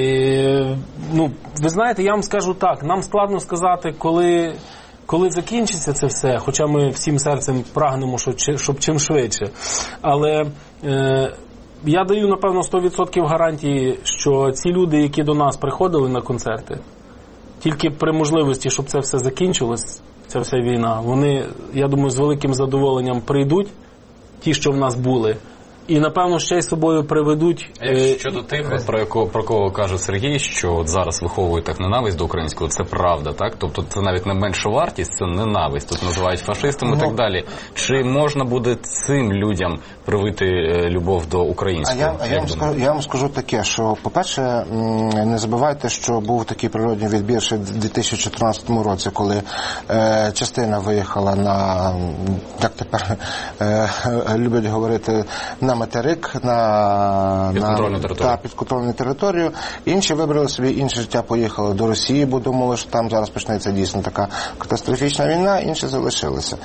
Ви знаєте, я вам скажу так, нам складно сказати, коли закінчиться це все, хоча ми всім серцем прагнемо, щоб чим швидше. Але я даю, напевно, 100% гарантії, що ці люди, які до нас приходили на концерти, тільки при можливості, щоб це все закінчилось, ця вся війна, вони, я думаю, з великим задоволенням прийдуть, ті, що в нас були, і, напевно, ще й з собою приведуть... Щодо тих, про кого каже Сергій, що от зараз виховують так ненависть до українського, це правда, так? Тобто це навіть не менша вартість, це ненависть. Тут називають фашистами і так далі. Чи можна буде цим людям привити любов до українського? Я вам скажу таке, що, по-перше, не забувайте, що був такий природний відбір ще в 2014 році, коли частина виїхала на, як тепер люблять говорити, на материк, на підконтрольну територію. Інші вибрали собі інше життя, поїхали до Росії, бо думали, що там зараз почнеться дійсно така катастрофічна війна, інші залишилися.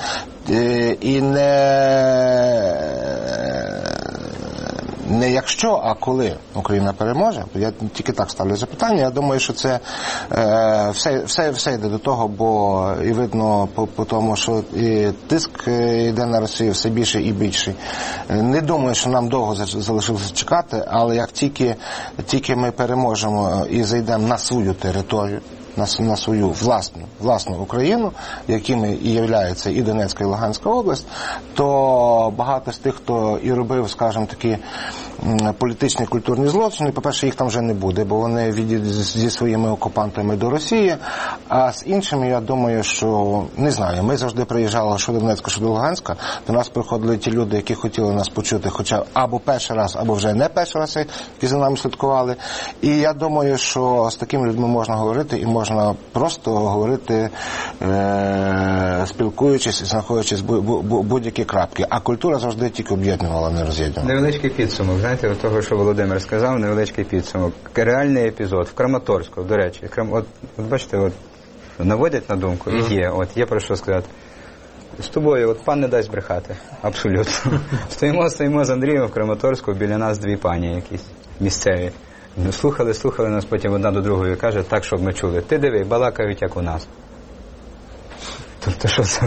не якщо, а коли Україна переможе, я тільки так ставлю запитання, я думаю, що це все йде до того, бо і видно по тому, що і тиск йде на Росію все більше і більше. Не думаю, що нам довго залишилося чекати, але як тільки ми переможемо і зайдемо на свою територію, на свою власну Україну, якими і являється і Донецька, і Луганська область, то багато з тих, хто і робив, скажімо, такі політичні культурні злочини, по-перше, їх там вже не буде, бо вони відійдуть зі своїми окупантами до Росії, а з іншими, я думаю, що, не знаю, ми завжди приїжджали, що до Донецька, що до Луганська, до нас приходили ті люди, які хотіли нас почути, хоча або перший раз, або вже не перший раз, які за нами слідкували, і я думаю, що з такими людьми можна говорити, і можна просто говорити, спілкуючись і знаходячись будь-які крапки, а культура завжди тільки об'єднувала, не роз'єднувала. Невеличкий підсумок, знаєте, від того, що Володимир сказав, невеличкий підсумок. Реальний епізод в Краматорську, до речі. От бачите, наводять на думку, і є про що сказати. З тобою, пан не дасть брехати. Абсолютно. Стоїмо з Андрієм в Краматорську, біля нас дві пані якісь місцеві. Слухали нас, потім одна до другої каже, так, щоб ми чули. Ти диви, балакають, як у нас. Тобто, що це?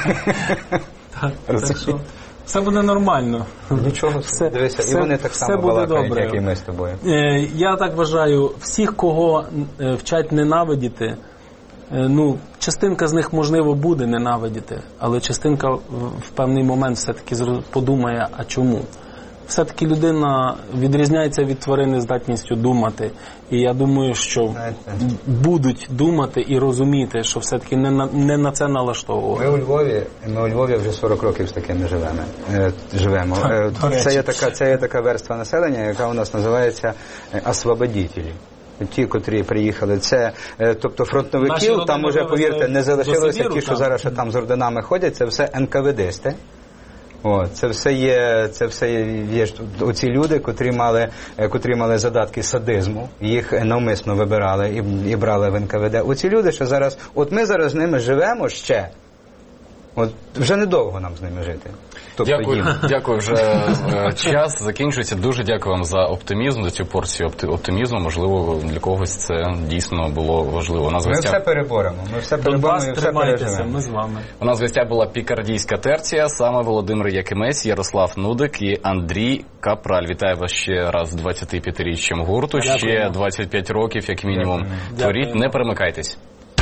Так що все буде нормально. Нічого, дивися, і вони так само балакають, як і ми з тобою. Я так вважаю, всіх, кого вчать ненавидіти, частинка з них, можливо, буде ненавидіти, але частинка в певний момент все-таки подумає, а чому? Все-таки людина відрізняється від тварини здатністю думати. І я думаю, що будуть думати і розуміти, що все-таки не на це налаштовувати. Ми у Львові вже 40 років з такими живемо. Це є така верства населення, яка у нас називається освободителі. Ті, котрі приїхали, тобто фронтовиків, там уже, повірте, не залишилося ті, що зараз там з орденами ходять, це все НКВД-сти. Це все є оці люди, котрі мали задатки садизму, їх навмисно вибирали і брали в НКВД. Оці люди, що зараз, ми зараз з ними живемо ще, вже недовго нам з ними жити. Дякую, вже час закінчується. Дуже дякую вам за оптимізм, за цю порцію оптимізму. Можливо, для когось це дійсно було важливо. Ми все переборемо. І все переживемо. Ми з вами. У нас в гостях була пікардійська терція, саме Володимир Якимець, Ярослав Нудик і Андрій Капраль. Вітаю вас ще раз з 25-річчям гурту. Дякую. Ще 25 років, як мінімум, творіть. Не перемикайтесь.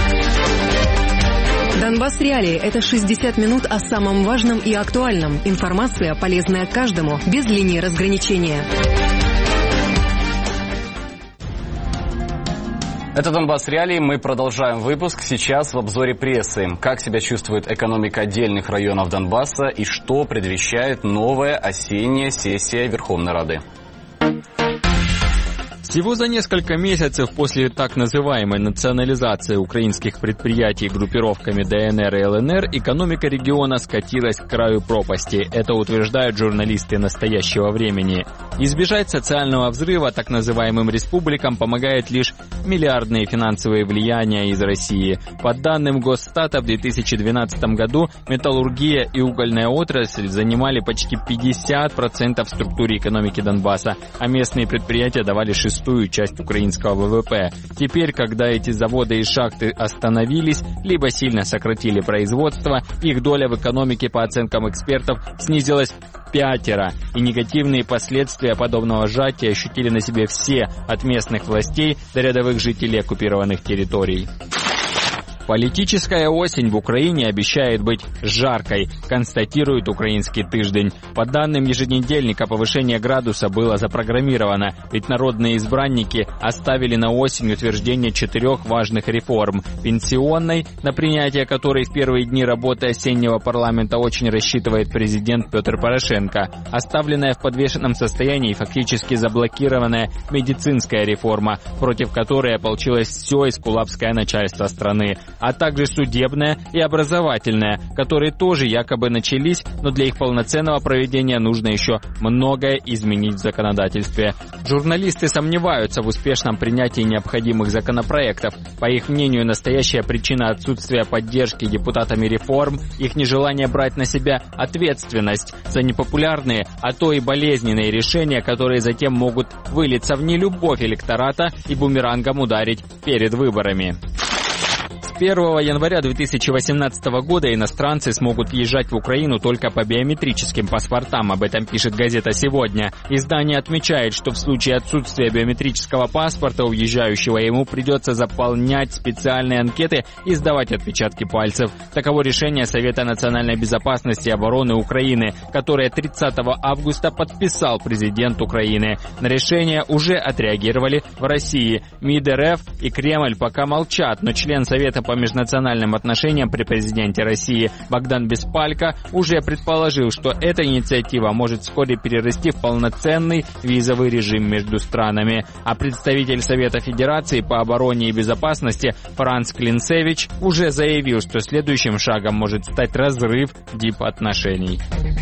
Донбасс Реалии – это 60 минут о самом важном и актуальном. Информация, полезная каждому, без линии разграничения. Это «Донбасс Реалии». Мы продолжаем выпуск. Сейчас в обзоре прессы. Как себя чувствует экономика отдельных районов Донбасса и что предвещает новая осенняя сессия Верховной Рады. Всего за несколько месяцев после так называемой национализации украинских предприятий группировками ДНР и ЛНР экономика региона скатилась к краю пропасти. Это утверждают журналисты настоящего времени. Избежать социального взрыва так называемым республикам помогает лишь миллиардные финансовые влияния из России. По данным Госстата, в 2012 году металлургия и угольная отрасль занимали почти 50% в структуре экономики Донбасса, а местные предприятия давали шестую часть украинского ВВП. Теперь, когда эти заводы и шахты остановились, либо сильно сократили производство, их доля в экономике, по оценкам экспертов, снизилась в 5 раз. И негативные последствия подобного сжатия ощутили на себе все, от местных властей до рядовых жителей оккупированных территорий. Политическая осень в Украине обещает быть жаркой, констатирует украинский тыждень. По данным еженедельника, повышение градуса было запрограммировано, ведь народные избранники оставили на осень утверждение 4 важных реформ. Пенсионной, на принятие которой в первые дни работы осеннего парламента очень рассчитывает президент Петр Порошенко. Оставленная в подвешенном состоянии и фактически заблокированная медицинская реформа, против которой ополчилось все эскулапское начальство страны. а также судебная и образовательная, которые тоже якобы начались, но для их полноценного проведения нужно еще многое изменить в законодательстве. Журналисты сомневаются в успешном принятии необходимых законопроектов. По их мнению, настоящая причина отсутствия поддержки депутатами реформ – их нежелание брать на себя ответственность за непопулярные, а то и болезненные решения, которые затем могут вылиться в нелюбовь электората и бумерангом ударить перед выборами. С 1 января 2018 года иностранцы смогут въезжать в Украину только по биометрическим паспортам, об этом пишет газета «Сегодня». Издание отмечает, что в случае отсутствия биометрического паспорта у въезжающего ему придется заполнять специальные анкеты и сдавать отпечатки пальцев. Таково решение Совета национальной безопасности и обороны Украины, которое 30 августа подписал президент Украины. На решение уже отреагировали в России. МИД РФ и Кремль пока молчат, но член Совета по межнациональным отношениям при президенте России Богдан Беспалько уже предположил, что эта инициатива может вскоре перерасти в полноценный визовый режим между странами. А представитель Совета Федерации по обороне и безопасности Франц Клинцевич уже заявил, что следующим шагом может стать разрыв дипотношений.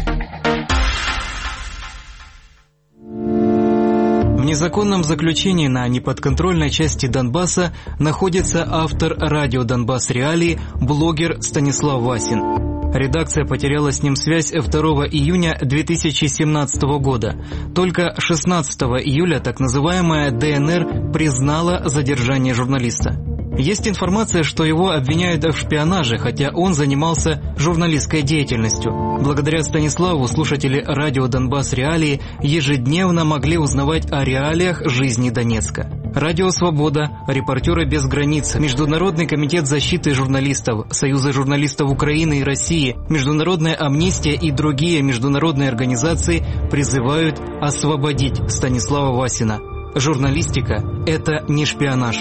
В незаконном заключении на неподконтрольной части Донбасса находится автор радио «Донбасс Реалии», блогер Станислав Васин. Редакция потеряла с ним связь 2 июня 2017 года. Только 16 июля так называемая ДНР признала задержание журналиста. Есть информация, что его обвиняют в шпионаже, хотя он занимался журналистской деятельностью. Благодаря Станиславу слушатели радио «Донбасс Реалии» ежедневно могли узнавать о реалиях жизни Донецка. Радио «Свобода», «Репортеры без границ», Международный комитет защиты журналистов, Союзы журналистов Украины и России, Международная амнистия и другие международные организации призывают освободить Станислава Васина. Журналистика – это не шпионаж.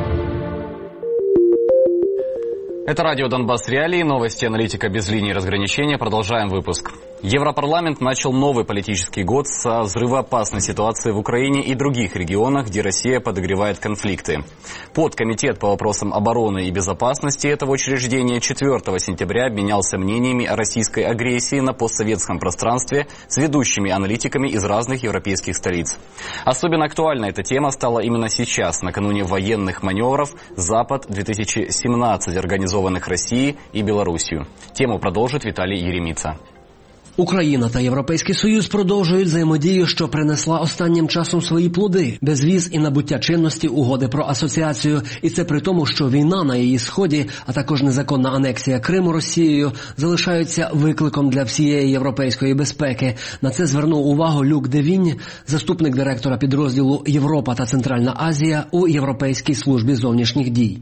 Это радио «Донбасс Реалии», новости аналитика без линии разграничения. Продолжаем выпуск. Европарламент начал новый политический год со взрывоопасной ситуацией в Украине и других регионах, где Россия подогревает конфликты. Подкомитет по вопросам обороны и безопасности этого учреждения 4 сентября обменялся мнениями о российской агрессии на постсоветском пространстве с ведущими аналитиками из разных европейских столиц. Особенно актуальна эта тема стала именно сейчас, накануне военных маневров «Запад-2017», организованных Россией и Белоруссией. Тему продолжит Виталий Еремица. Україна та Європейський Союз продовжують взаємодію, що принесла останнім часом свої плоди. Безвіз і набуття чинності угоди про асоціацію. І це при тому, що війна на її сході, а також незаконна анексія Криму Росією залишаються викликом для всієї європейської безпеки. На це звернув увагу Люк Девінь, заступник директора підрозділу «Європа та Центральна Азія» у Європейській службі зовнішніх дій.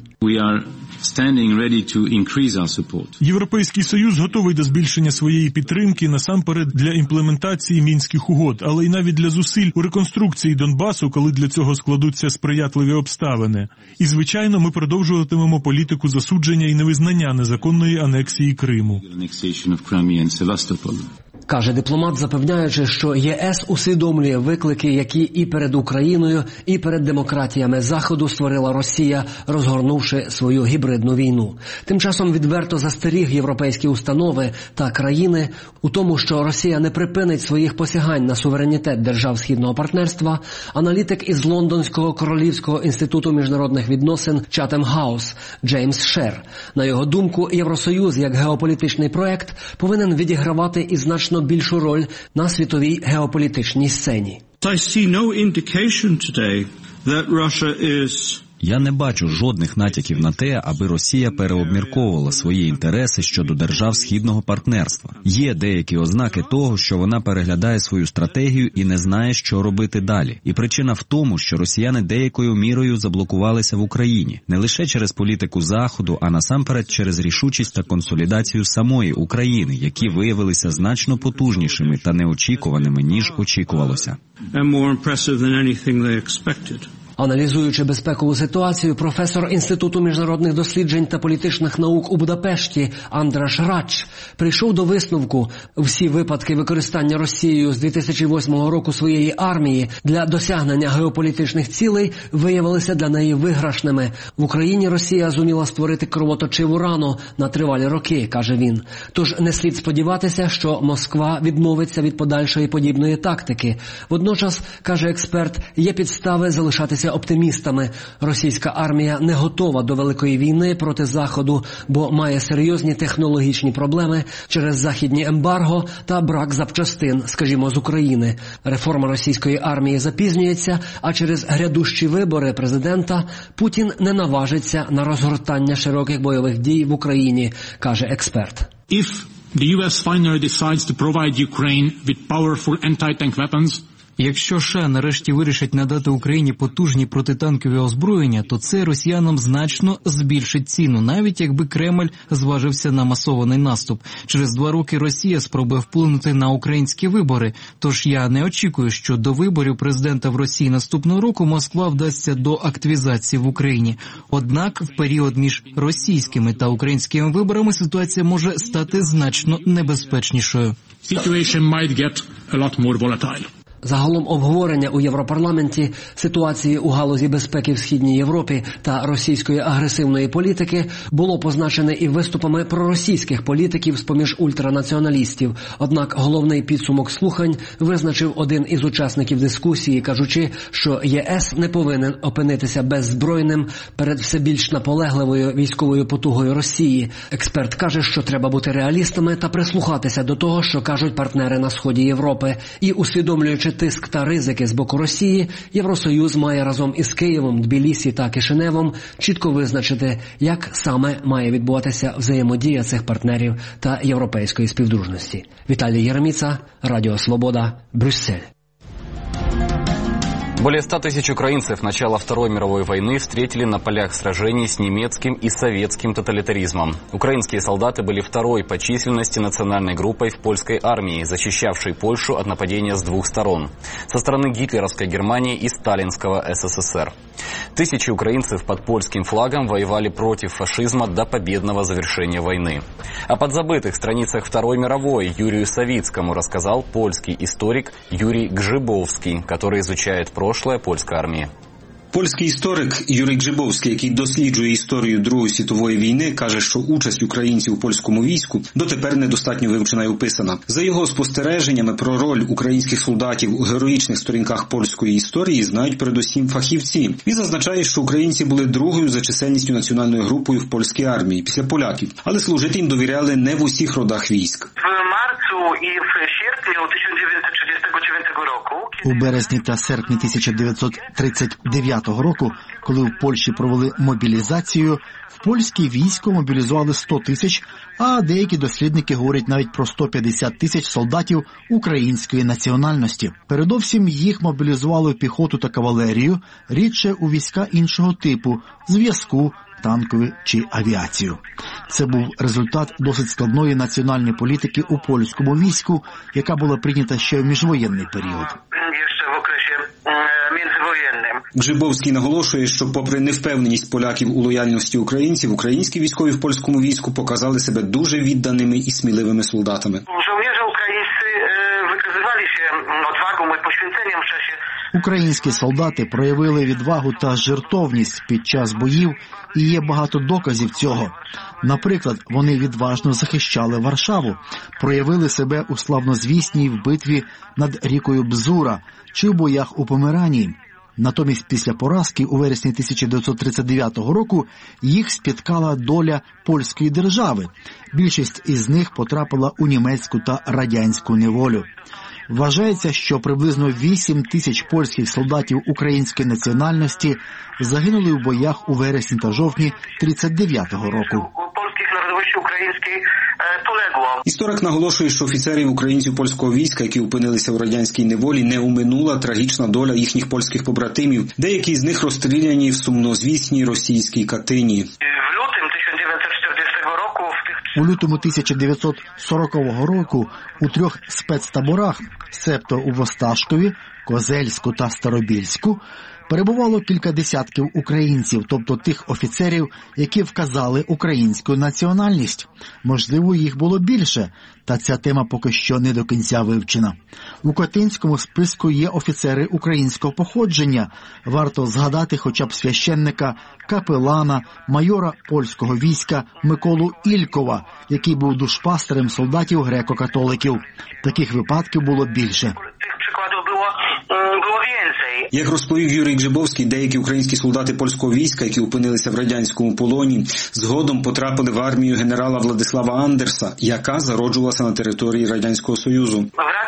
Європейський Союз готовий до збільшення своєї підтримки насамперед для імплементації Мінських угод, але й навіть для зусиль у реконструкції Донбасу, коли для цього складуться сприятливі обставини. І, звичайно, ми продовжуватимемо політику засудження і невизнання незаконної анексії Криму. Каже дипломат, запевняючи, що ЄС усвідомлює виклики, які і перед Україною, і перед демократіями Заходу створила Росія, розгорнувши свою гібридну війну. Тим часом відверто застеріг європейські установи та країни у тому, що Росія не припинить своїх посягань на суверенітет держав Східного партнерства. Аналітик із Лондонського Королівського інституту міжнародних відносин Chatham House Джеймс Шер. На його думку, Євросоюз як геополітичний проект повинен відігравати і значно більшу роль на світовій геополітичній сцені. Я не бачу жодних натяків на те, аби Росія переобмірковувала свої інтереси щодо держав Східного партнерства. Є деякі ознаки того, що вона переглядає свою стратегію і не знає, що робити далі. І причина в тому, що росіяни деякою мірою заблокувалися в Україні. Не лише через політику Заходу, а насамперед через рішучість та консолідацію самої України, які виявилися значно потужнішими та неочікуваними, ніж очікувалося. Аналізуючи безпекову ситуацію, професор Інституту міжнародних досліджень та політичних наук у Будапешті Андраш Рач прийшов до висновку: всі випадки використання Росією з 2008 року своєї армії для досягнення геополітичних цілей виявилися для неї виграшними. В Україні Росія зуміла створити кровоточиву рану на тривалі роки, каже він. Тож не слід сподіватися, що Москва відмовиться від подальшої подібної тактики. Водночас, каже експерт, є підстави залишатися оптимістами. Російська армія не готова до великої війни проти Заходу, бо має серйозні технологічні проблеми через західні ембарго та брак запчастин, скажімо, з України. Реформа російської армії запізнюється, а через грядущі вибори президента Путін не наважиться на розгортання широких бойових дій в Україні, каже експерт. If the US finally decides to provide Ukraine with powerful anti-tank weapons, якщо США нарешті вирішать надати Україні потужні протитанкові озброєння, то це росіянам значно збільшить ціну, навіть якби Кремль зважився на масований наступ. Через 2 роки Росія спробує вплинути на українські вибори, тож я не очікую, що до виборів президента в Росії наступного року Москва вдасться до активізації в Україні. Однак в період між російськими та українськими виборами ситуація може стати значно небезпечнішою. Situation might get a lot more volatile. Загалом обговорення у Європарламенті ситуації у галузі безпеки в Східній Європі та російської агресивної політики було позначене і виступами проросійських політиків з-поміж ультранаціоналістів. Однак головний підсумок слухань визначив один із учасників дискусії, кажучи, що ЄС не повинен опинитися беззбройним перед все більш наполегливою військовою потугою Росії. Експерт каже, що треба бути реалістами та прислухатися до того, що кажуть партнери на сході Європи. І усвідомлюючи тиск та ризики з боку Росії, Євросоюз має разом із Києвом, Тбілісі та Кишиневом чітко визначити, як саме має відбуватися взаємодія цих партнерів та європейської співдружності. Віталій Єреміца, Радіо Свобода, Брюссель. Более 100 тысяч украинцев начала Второй мировой войны встретили на полях сражений с немецким и советским тоталитаризмом. Украинские солдаты были второй по численности национальной группой в польской армии, защищавшей Польшу от нападения с 2 сторон – со стороны гитлеровской Германии и сталинского СССР. Тысячи украинцев под польским флагом воевали против фашизма до победного завершения войны. О подзабытых страницах Второй мировой Юрию Савицкому рассказал польский историк Юрий Гжибовский, который изучает прошлое польской армии. Польський історик Юрій Гжибовський, який досліджує історію Другої світової війни, каже, що участь українців у польському війську дотепер недостатньо вивчена і описана. За його спостереженнями про роль українських солдатів у героїчних сторінках польської історії знають передусім фахівці. Він зазначає, що українці були другою за чисельністю національною групою в польській армії після поляків, але служити їм довіряли не в усіх родах військ. У березні та серпні 1939 року, коли в Польщі провели мобілізацію, в польське військо мобілізували 100 тисяч, а деякі дослідники говорять навіть про 150 тисяч солдатів української національності. Передовсім їх мобілізували в піхоту та кавалерію, рідше у війська іншого типу – зв'язку, танкові чи авіацію. Це був результат досить складної національної політики у польському війську, яка була прийнята ще в міжвоєнний період. Гжибовський наголошує, що попри невпевненість поляків у лояльності українців, українські військові в польському війську показали себе дуже відданими і сміливими солдатами. Українські солдати проявили відвагу та жертовність під час боїв, і є багато доказів цього. Наприклад, вони відважно захищали Варшаву, проявили себе у славнозвісній в битві над рікою Бзура чи в боях у Померанії. Натомість після поразки у вересні 1939 року їх спіткала доля польської держави. Більшість із них потрапила у німецьку та радянську неволю. Вважається, що приблизно 8 тисяч польських солдатів української національності загинули в боях у вересні та жовтні 1939 року. Історик наголошує, що офіцерів українців польського війська, які опинилися в радянській неволі, не оминула трагічна доля їхніх польських побратимів. Деякі з них розстріляні в сумнозвісній російській Катині. У лютому 1940 року у 3 спецтаборах, себто у Восташкові, Козельську та Старобільську, перебувало кілька десятків українців, тобто тих офіцерів, які вказали українську національність. Можливо, їх було більше, та ця тема поки що не до кінця вивчена. У Катинському списку є офіцери українського походження. Варто згадати хоча б священника, капелана, майора польського війська Миколу Ількова, який був душпастерем солдатів греко-католиків. Таких випадків було більше. Як розповів Юрій Гжибовський, деякі українські солдати польського війська, які опинилися в радянському полоні, згодом потрапили в армію генерала Владислава Андерса, яка зароджувалася на території Радянського Союзу.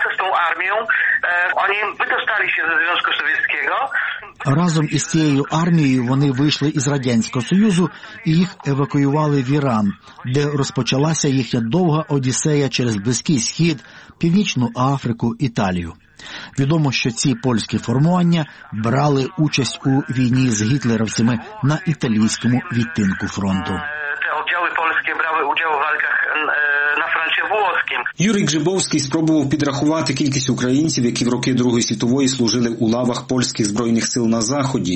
Разом із цією армією вони вийшли із Радянського Союзу і їх евакуювали в Іран, де розпочалася їхня довга одіссея через Близький Схід, Північну Африку, Італію. Відомо, що ці польські формування брали участь у війні з гітлерівцями на італійському відтинку фронту. Юрій Гжибовський спробував підрахувати кількість українців, які в роки Другої світової служили у лавах польських збройних сил на Заході.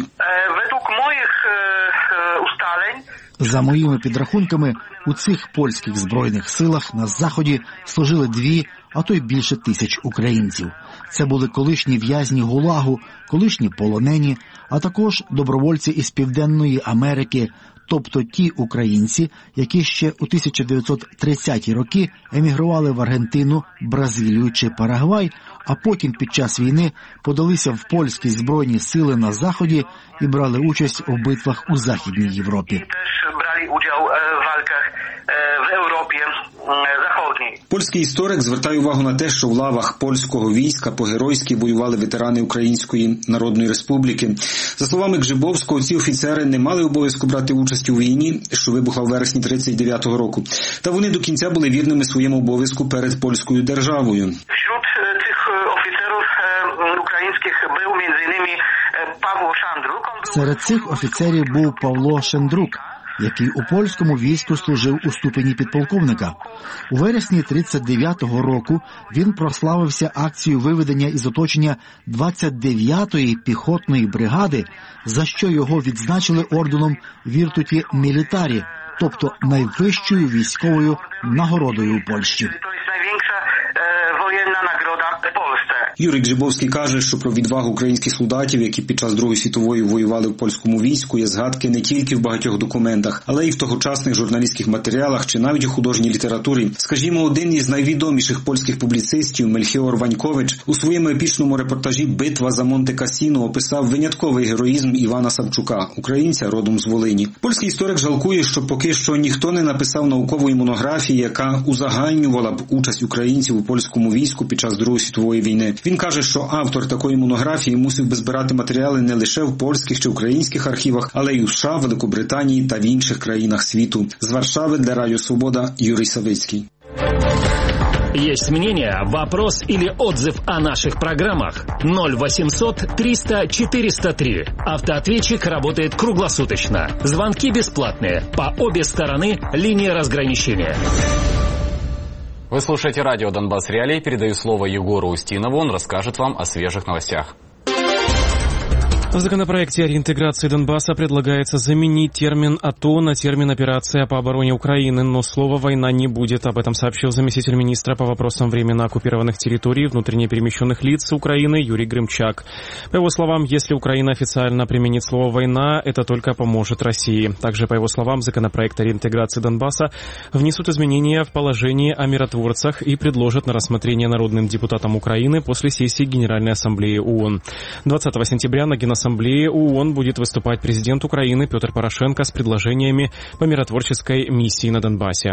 За моїми підрахунками, у цих польських збройних силах на Заході служили 2, а то й більше 1000 українців. Це були колишні в'язні ГУЛАГу, колишні полонені, а також добровольці із Південної Америки, тобто ті українці, які ще у 1930-ті роки емігрували в Аргентину, Бразилію чи Парагвай, а потім під час війни подалися в польські збройні сили на Заході і брали участь у битвах у Західній Європі. Польський історик звертає увагу на те, що в лавах польського війська по-геройськи воювали ветерани Української Народної Республіки. За словами Гжибовського, ці офіцери не мали обов'язку брати участь у війні, що вибухла в вересні 1939 року. Та вони до кінця були вірними своєму обов'язку перед польською державою. Wśród tych oficerów ukraińskich był m.in. Павло Шандрук. Серед цих офіцерів був Павло Шендрук, який у польському війську служив у ступені підполковника. У вересні 1939 року він прославився акцією виведення із оточення 29-ї піхотної бригади, за що його відзначили орденом Віртуті Мілітарі, тобто найвищою військовою нагородою у Польщі. Юрій Гжибовський каже, що про відвагу українських солдатів, які під час Другої світової воювали в польському війську, є згадки не тільки в багатьох документах, але й в тогочасних журналістських матеріалах чи навіть у художній літературі. Скажімо, один із найвідоміших польських публіцистів, Мельхіор Ванькович, у своєму епічному репортажі «Битва за Монте-Касіно» описав винятковий героїзм Івана Савчука, українця родом з Волині. Польський історик жалкує, що поки що ніхто не написав наукової монографії, яка узагальнювала б участь українців у польському війську під час Другої світової війни. Він каже, що автор такої монографії мусив би збирати матеріали не лише в польських чи українських архівах, але й у США, Великобританії та в інших країнах світу. З Варшави для Радіо Свобода Юрій Савицький. Есть мнение, вопрос или отзыв о наших программах? 0800 300 403. Автоответчик работает круглосуточно. Звонки бесплатные. По обе стороны линии разграничения. Вы слушаете радио «Донбасс Реалии». Передаю слово Егору Устинову. Он расскажет вам о свежих новостях. В законопроекте о реинтеграции Донбасса предлагается заменить термин «АТО» на термин «Операция по обороне Украины», но слова «война» не будет. Об этом сообщил заместитель министра по вопросам временно оккупированных территорий и внутренне перемещенных лиц Украины Юрий Грымчак. По его словам, если Украина официально применит слово «война», это только поможет России. Также, по его словам, законопроект о реинтеграции Донбасса внесут изменения в положение о миротворцах и предложат на рассмотрение народным депутатам Украины после сессии Генеральной Ассамблеи ООН. 20 сентября на Генассамблее ООН будет выступать президент Украины Петр Порошенко с предложениями по миротворческой миссии на Донбассе.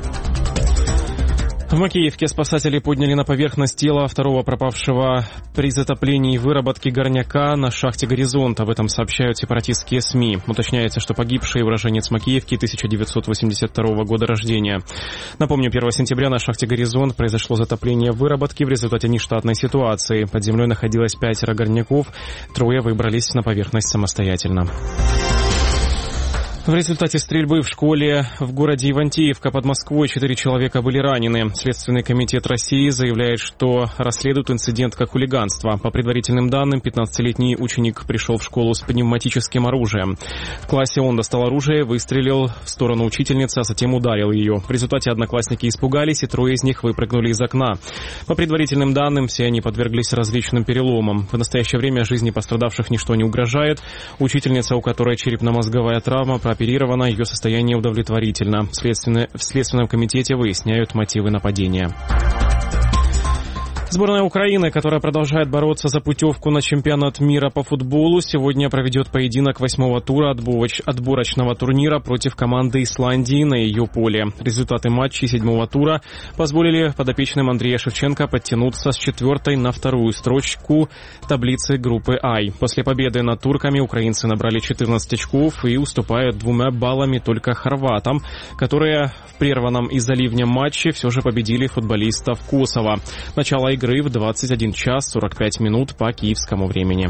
В Макеевке спасатели подняли на поверхность тело второго пропавшего при затоплении выработки горняка на шахте «Горизонт». Об этом сообщают сепаратистские СМИ. Уточняется, что погибший уроженец Макеевки 1982 года рождения. Напомню, 1 сентября на шахте «Горизонт» произошло затопление выработки в результате нештатной ситуации. Под землей находилось 5 горняков, 3 выбрались на поверхность самостоятельно. В результате стрельбы в школе в городе Ивантеевка под Москвой 4 человека были ранены. Следственный комитет России заявляет, что расследует инцидент как хулиганство. По предварительным данным, 15-летний ученик пришел в школу с пневматическим оружием. В классе он достал оружие, выстрелил в сторону учительницы, а затем ударил ее. В результате одноклассники испугались, и 3 из них выпрыгнули из окна. По предварительным данным, все они подверглись различным переломам. В настоящее время жизни пострадавших ничто не угрожает. Учительница, у которой черепно-мозговая травма, оперировано, ее состояние удовлетворительно. В Следственном комитете выясняют мотивы нападения. Сборная Украины, которая продолжает бороться за путевку на чемпионат мира по футболу, сегодня проведет поединок 8-го тура отборочного турнира против команды Исландии на ее поле. Результаты матчей 7-го тура позволили подопечным Андрея Шевченко подтянуться с 4-й на 2-ю строчку таблицы группы А. После победы над турками украинцы набрали 14 очков и уступают 2 баллами только хорватам, которые в прерванном из-за ливня матче все же победили футболистов Косово. Начало игры в 21 час 45 минут по киевскому времени.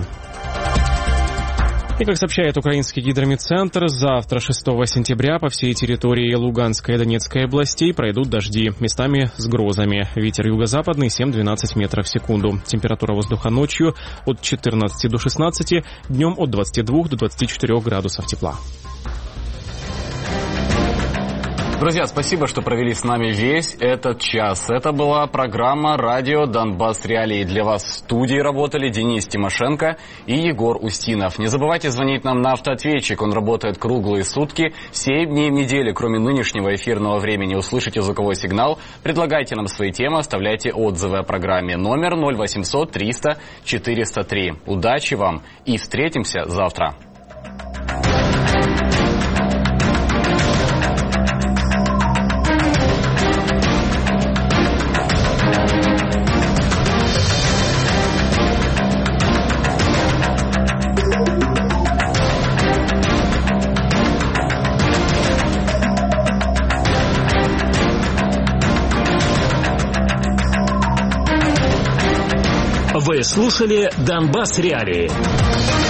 И, как сообщает украинский гидромедцентр, завтра, 6 сентября, по всей территории Луганской и Донецкой областей пройдут дожди, местами с грозами. Ветер юго-западный 7-12 метров в секунду. Температура воздуха ночью от 14 до 16, днем от 22 до 24 градусов тепла. Друзья, спасибо, что провели с нами весь этот час. Это была программа «Радио Донбасс Реалии». Для вас в студии работали Денис Тимошенко и Егор Устинов. Не забывайте звонить нам на автоответчик. Он работает круглые сутки, 7 дней в неделю, кроме нынешнего эфирного времени. Услышите звуковой сигнал, предлагайте нам свои темы, оставляйте отзывы о программе. Номер 0800 300 403. Удачи вам и встретимся завтра. Вы слушали «Донбасс Реалии».